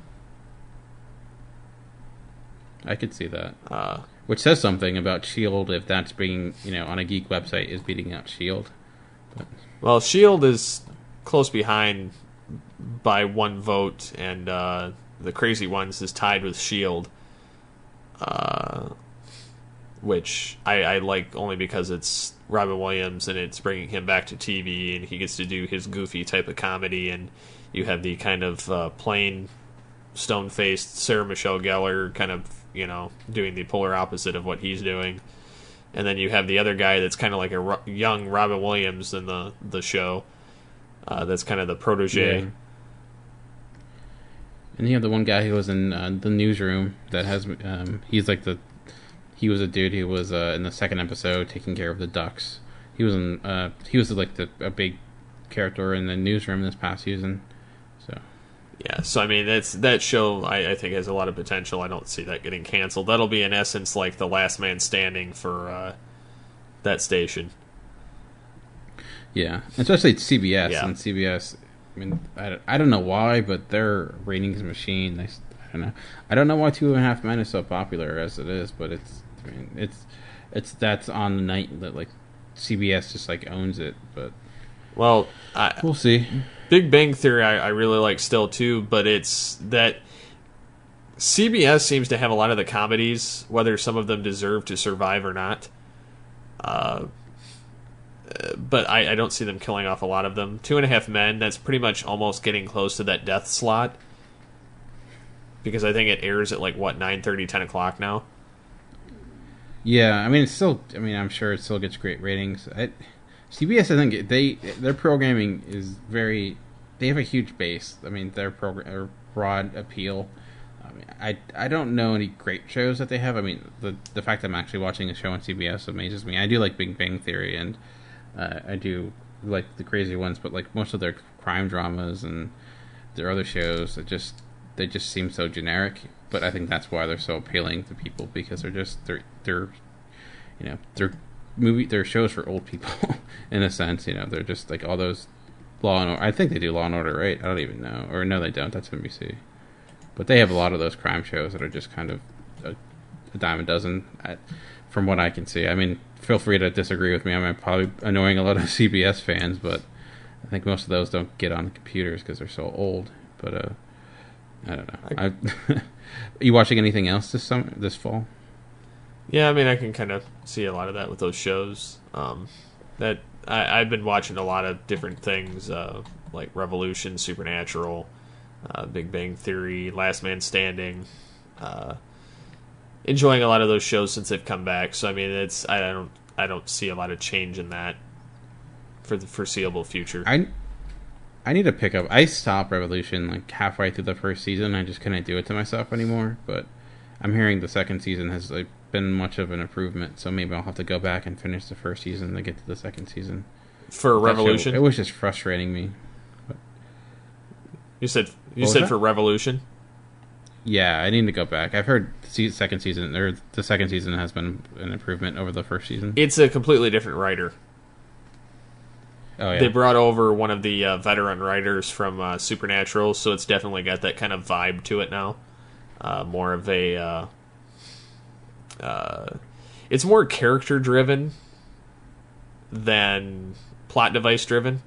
I could see that. Uh, Which says something about S H I E L D if that's being, you know, on a geek website is beating out S H I E L D. But well, S H I E L D is close behind by one vote, and uh, the Crazy Ones is tied with S H I E L D, uh, which I, I like only because it's Robin Williams and it's bringing him back to T V, and he gets to do his goofy type of comedy, and you have the kind of uh, plain, stone-faced Sarah Michelle Gellar kind of, you know, doing the polar opposite of what he's doing. And then you have the other guy that's kind of like a ro- young Robin Williams in the, the show. Uh, that's kind of the protege. yeah. And you have the one guy who was in uh, the newsroom that has, um, he's like the, he was a dude who was uh, in the second episode taking care of the ducks. He was in, uh, he was like the, a big character in the newsroom this past season. So. Yeah, so I mean, that's that show I, I think has a lot of potential. I don't see that getting canceled. That'll be in essence like the last man standing for uh, that station. Yeah, especially at C B S. Yeah. And C B S, I mean, I, don't- I don't know why, but their ratings machine, they, I don't know. I don't know why Two and a Half Men is so popular as it is, but it's, I mean, it's, it's that's on the night that like C B S just like owns it. But Well, I, we'll see. Big Bang Theory I, I really like still too, but it's that C B S seems to have a lot of the comedies, whether some of them deserve to survive or not. Uh, but I, I don't see them killing off a lot of them. Two and a Half Men, that's pretty much almost getting close to that death slot. Because I think it airs at like, what, nine thirty, ten o'clock now? Yeah, I mean, it's still. I mean, I'm sure it still gets great ratings. I, C B S, I think they their programming is very. They have a huge base. I mean, their program, their broad appeal. I mean, I I don't know any great shows that they have. I mean, the the fact that I'm actually watching a show on C B S amazes me. I do like Big Bang Theory, and uh, I do like the crazy ones, but like most of their crime dramas and their other shows, it just they just seem so generic. But I think that's why they're so appealing to people, because they're just they're they're you know they're movie they're shows for old people in a sense. You know, they're just like all those Law and Order. I think they do Law and Order, right? I don't even know, or no, they don't. That's N B C. But they have a lot of those crime shows that are just kind of a, a dime a dozen, at, from what I can see. I mean, feel free to disagree with me. I'm probably annoying a lot of C B S fans, but I think most of those don't get on the computers because they're so old. But uh, I don't know. I, are you watching anything else this summer, this fall? Yeah, I mean, I can kind of see a lot of that with those shows. Um, that I, I've been watching a lot of different things, uh, like Revolution, Supernatural, uh, Big Bang Theory, Last Man Standing. Uh, enjoying a lot of those shows since they've come back. So I mean, it's I don't I don't see a lot of change in that for the foreseeable future. I I need to pick up. I stopped Revolution like halfway through the first season. I just couldn't do it to myself anymore. But I'm hearing the second season has like been much of an improvement. So maybe I'll have to go back and finish the first season to get to the second season. For That Revolution, show, it was just frustrating me. But, you said you What was said that? for Revolution. yeah, I need to go back. I've heard the second season or the second season has been an improvement over the first season. It's a completely different writer. Oh yeah, They brought over one of the uh, veteran writers from uh, Supernatural, so it's definitely got that kind of vibe to it now. Uh, more of a, uh, uh, it's more character driven than plot device driven.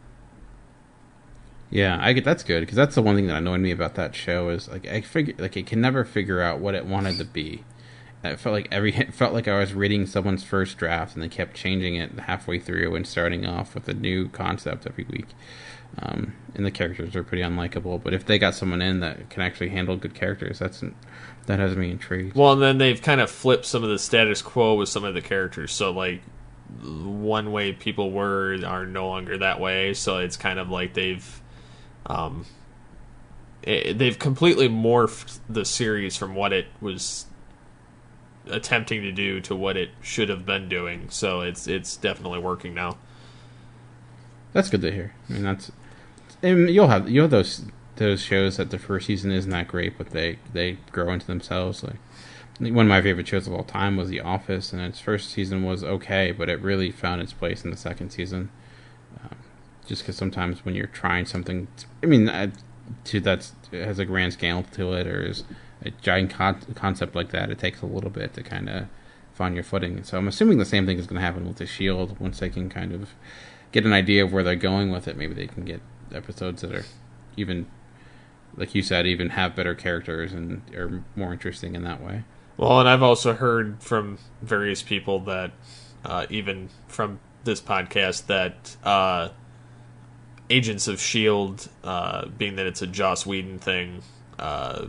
Yeah, I get that's good because that's the one thing that annoyed me about that show is like I figure like it can never figure out what it wanted to be. It felt like every it felt like I was reading someone's first draft and they kept changing it halfway through and starting off with a new concept every week. Um, and the characters are pretty unlikable. But if they got someone in that can actually handle good characters, that's that has me intrigued. Well, and then they've kind of flipped some of the status quo with some of the characters. So, like, one way people were are no longer that way. So it's kind of like they've, um, it, they've completely morphed the series from what it was attempting to do to what it should have been doing. So it's it's definitely working now. That's good to hear. I mean, that's and you'll have you'll have those those shows that the first season isn't that great, but they they grow into themselves. Like one of my favorite shows of all time was The Office, and its first season was okay, but it really found its place in the second season. Um, just because sometimes when you're trying something, I mean, uh, to that's it has a grand scale to it, or is a giant con- concept like that, it takes a little bit to kind of find your footing. So I'm assuming the same thing is going to happen with The Shield once they can kind of get an idea of where they're going with it. Maybe they can get episodes that are even, like you said, even have better characters and are more interesting in that way. Well, and I've also heard from various people that, uh, even from this podcast, that uh, Agents of S H I E L D, uh, being that it's a Joss Whedon thing, uh,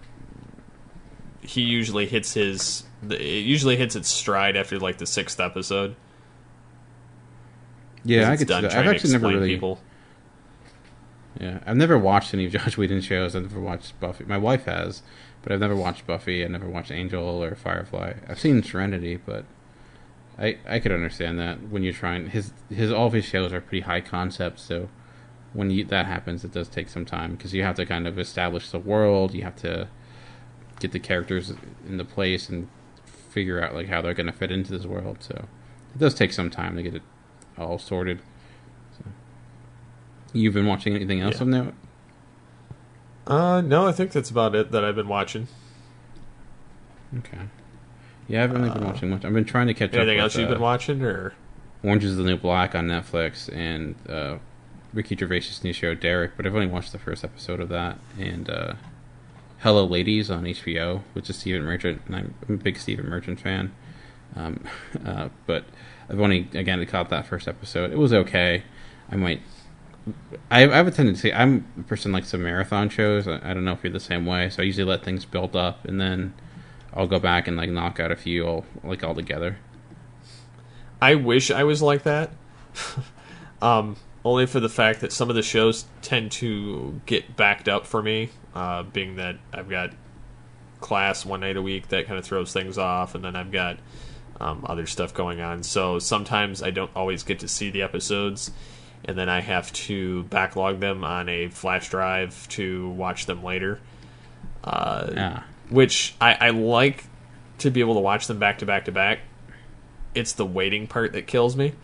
he usually hits his it usually hits its stride after like the sixth episode. Yeah, I it's could see done that. trying I've to actually never explain really. people. Yeah, I've never watched any of Joss Whedon shows. I've never watched Buffy. My wife has, but I've never watched Buffy. I've never watched Angel or Firefly. I've seen Serenity, but I I could understand that when you're trying his his all of his shows are pretty high concept. So when you, that happens, it does take some time because you have to kind of establish the world. You have to get the characters into place and figure out like how they're going to fit into this world. So it does take some time to get it all sorted. You've been watching anything else Yeah. of note? Uh, no, I think that's about it that I've been watching. Okay. Yeah, I haven't really been watching much. I've been trying to catch up Anything with, else you've uh, been watching, or Orange is the New Black on Netflix and uh, Ricky Gervais's new show Derek, but I've only watched the first episode of that. And uh, Hello Ladies on H B O, which is Stephen Merchant, and I'm a big Stephen Merchant fan. Um, uh, but I've only again caught that first episode. It was okay. I might. I, I have a tendency. I'm a person like some marathon shows. I, I don't know if you're the same way. So I usually let things build up, and then I'll go back and like knock out a few all, like all together. I wish I was like that. um, only for the fact that some of the shows tend to get backed up for me, uh, being that I've got class one night a week that kind of throws things off, and then I've got um, other stuff going on. So sometimes I don't always get to see the episodes, and then I have to backlog them on a flash drive to watch them later. Uh, Yeah. Which I, I like to be able to watch them back to back to back. It's the waiting part that kills me.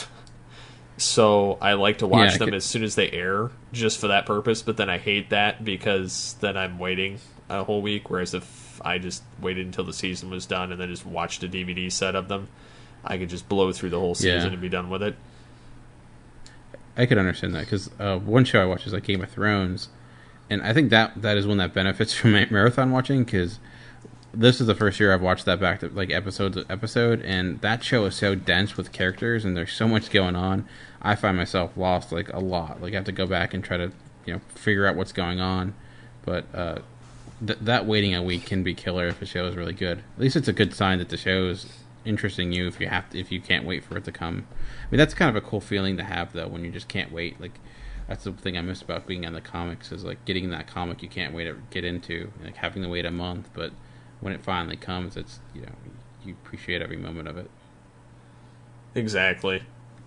So I like to watch Yeah, I them could- as soon as they air, just for that purpose. But then I hate that because then I'm waiting a whole week. Whereas if I just waited until the season was done and then just watched a D V D set of them, I could just blow through the whole season Yeah. and be done with it. I could understand that because uh, one show I watch is like Game of Thrones, and I think that that is one that benefits from ma- marathon watching because this is the first year I've watched that back to like episode to episode, and that show is so dense with characters and there's so much going on. I find myself lost like a lot. Like I have to go back and try to you know figure out what's going on, but uh, th- that waiting a week can be killer if a show is really good. At least it's a good sign that the show is interesting you if you have to, if you can't wait for it to come. I mean that's kind of a cool feeling to have though when you just can't wait. Like that's the thing I miss about being on the comics is like getting that comic you can't wait to get into, like having to wait a month, but when it finally comes, it's you know you appreciate every moment of it. Exactly.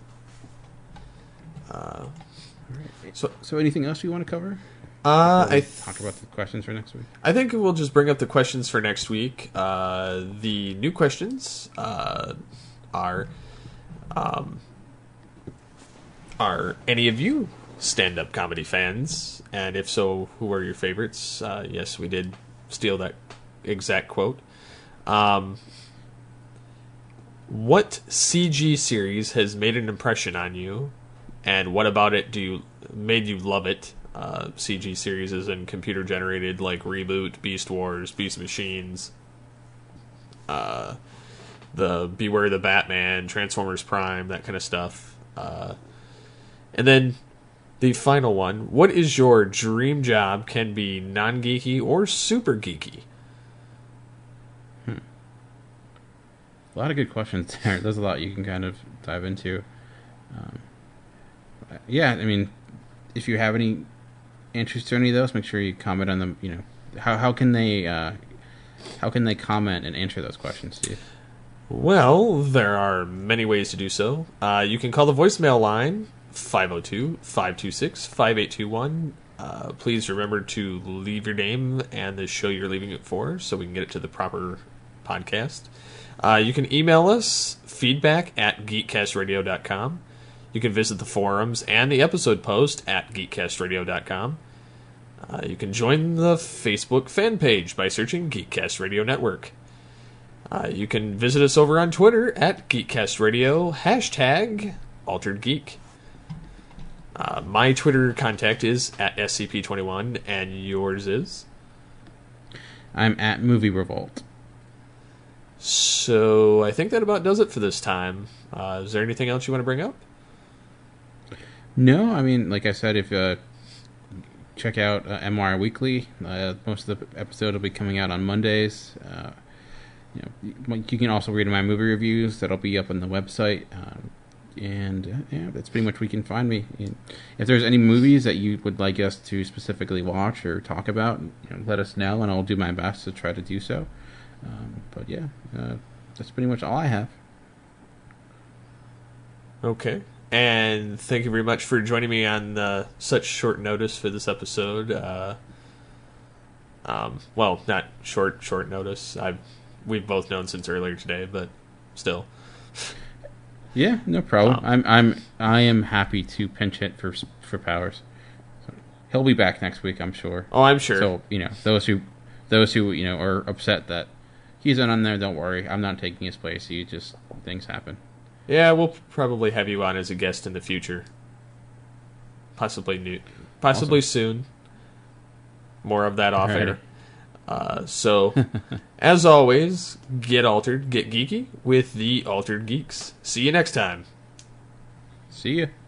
Uh, so So anything else you want to cover? uh, Before we I th- talk about the questions for next week. I think we'll just bring up the questions for next week. Uh, the new questions uh, are um, are any of you stand-up comedy fans? And if so, who are your favorites? Uh, yes, we did steal that exact quote. Um, what C G series has made an impression on you, and what about it do you made you love it? Uh, C G series is in computer generated, like Reboot, Beast Wars, Beast Machines, uh, the Beware the Batman, Transformers Prime, that kind of stuff. Uh, and then the final one: what is your dream job? Can be non-geeky or super geeky. A lot of good questions there. There's a lot you can kind of dive into. Um, yeah, I mean, if you have any interest in any of those, make sure you comment on them. You know, how how can they uh, how can they comment and answer those questions, Steve? Well, there are many ways to do so. Uh, you can call the voicemail line, five oh two, five two six, five eight two one. Uh, please remember to leave your name and the show you're leaving it for so we can get it to the proper podcast. Uh, you can email us, feedback at geekcast radio dot com. You can visit the forums and the episode post at geekcast radio dot com. Uh, you can join the Facebook fan page by searching Geekcast Radio Network. Uh, you can visit us over on Twitter at GeekCastRadio, hashtag Altered Geek. Uh, my Twitter contact is at S C P twenty-one, and yours is? I'm at Movie Revolt. So I think that about does it for this time. Uh, is there anything else you want to bring up? No, I mean, like I said, if uh, check out uh, M R Weekly. Uh, most of the episode will be coming out on Mondays. Uh, you know, you can also read my movie reviews. That'll be up on the website. Um, and uh, yeah, that's pretty much where you can find me. And if there's any movies that you would like us to specifically watch or talk about, you know, let us know, and I'll do my best to try to do so. Um, but yeah, uh, that's pretty much all I have. Okay. And thank you very much for joining me on uh, such short notice for this episode. Uh, um, well, not short, short notice. I've we've both known since earlier today, but still. Yeah, no problem. Um, I'm I'm I am happy to pinch hit for for Powers. So he'll be back next week, I'm sure. Oh, I'm sure. So you know those who those who you know are upset that he's not on there, don't worry. I'm not taking his place. You just things happen. Yeah, we'll probably have you on as a guest in the future. Possibly new, possibly Awesome. soon. More of that off Alrighty. air. Uh, so, as always, get altered, get geeky with the Altered Geeks. See you next time. See ya.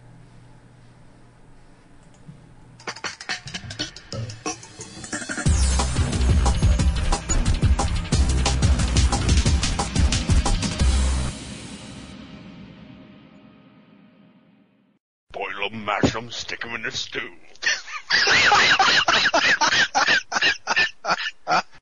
Boil 'em, mash 'em, stick 'em in the stew.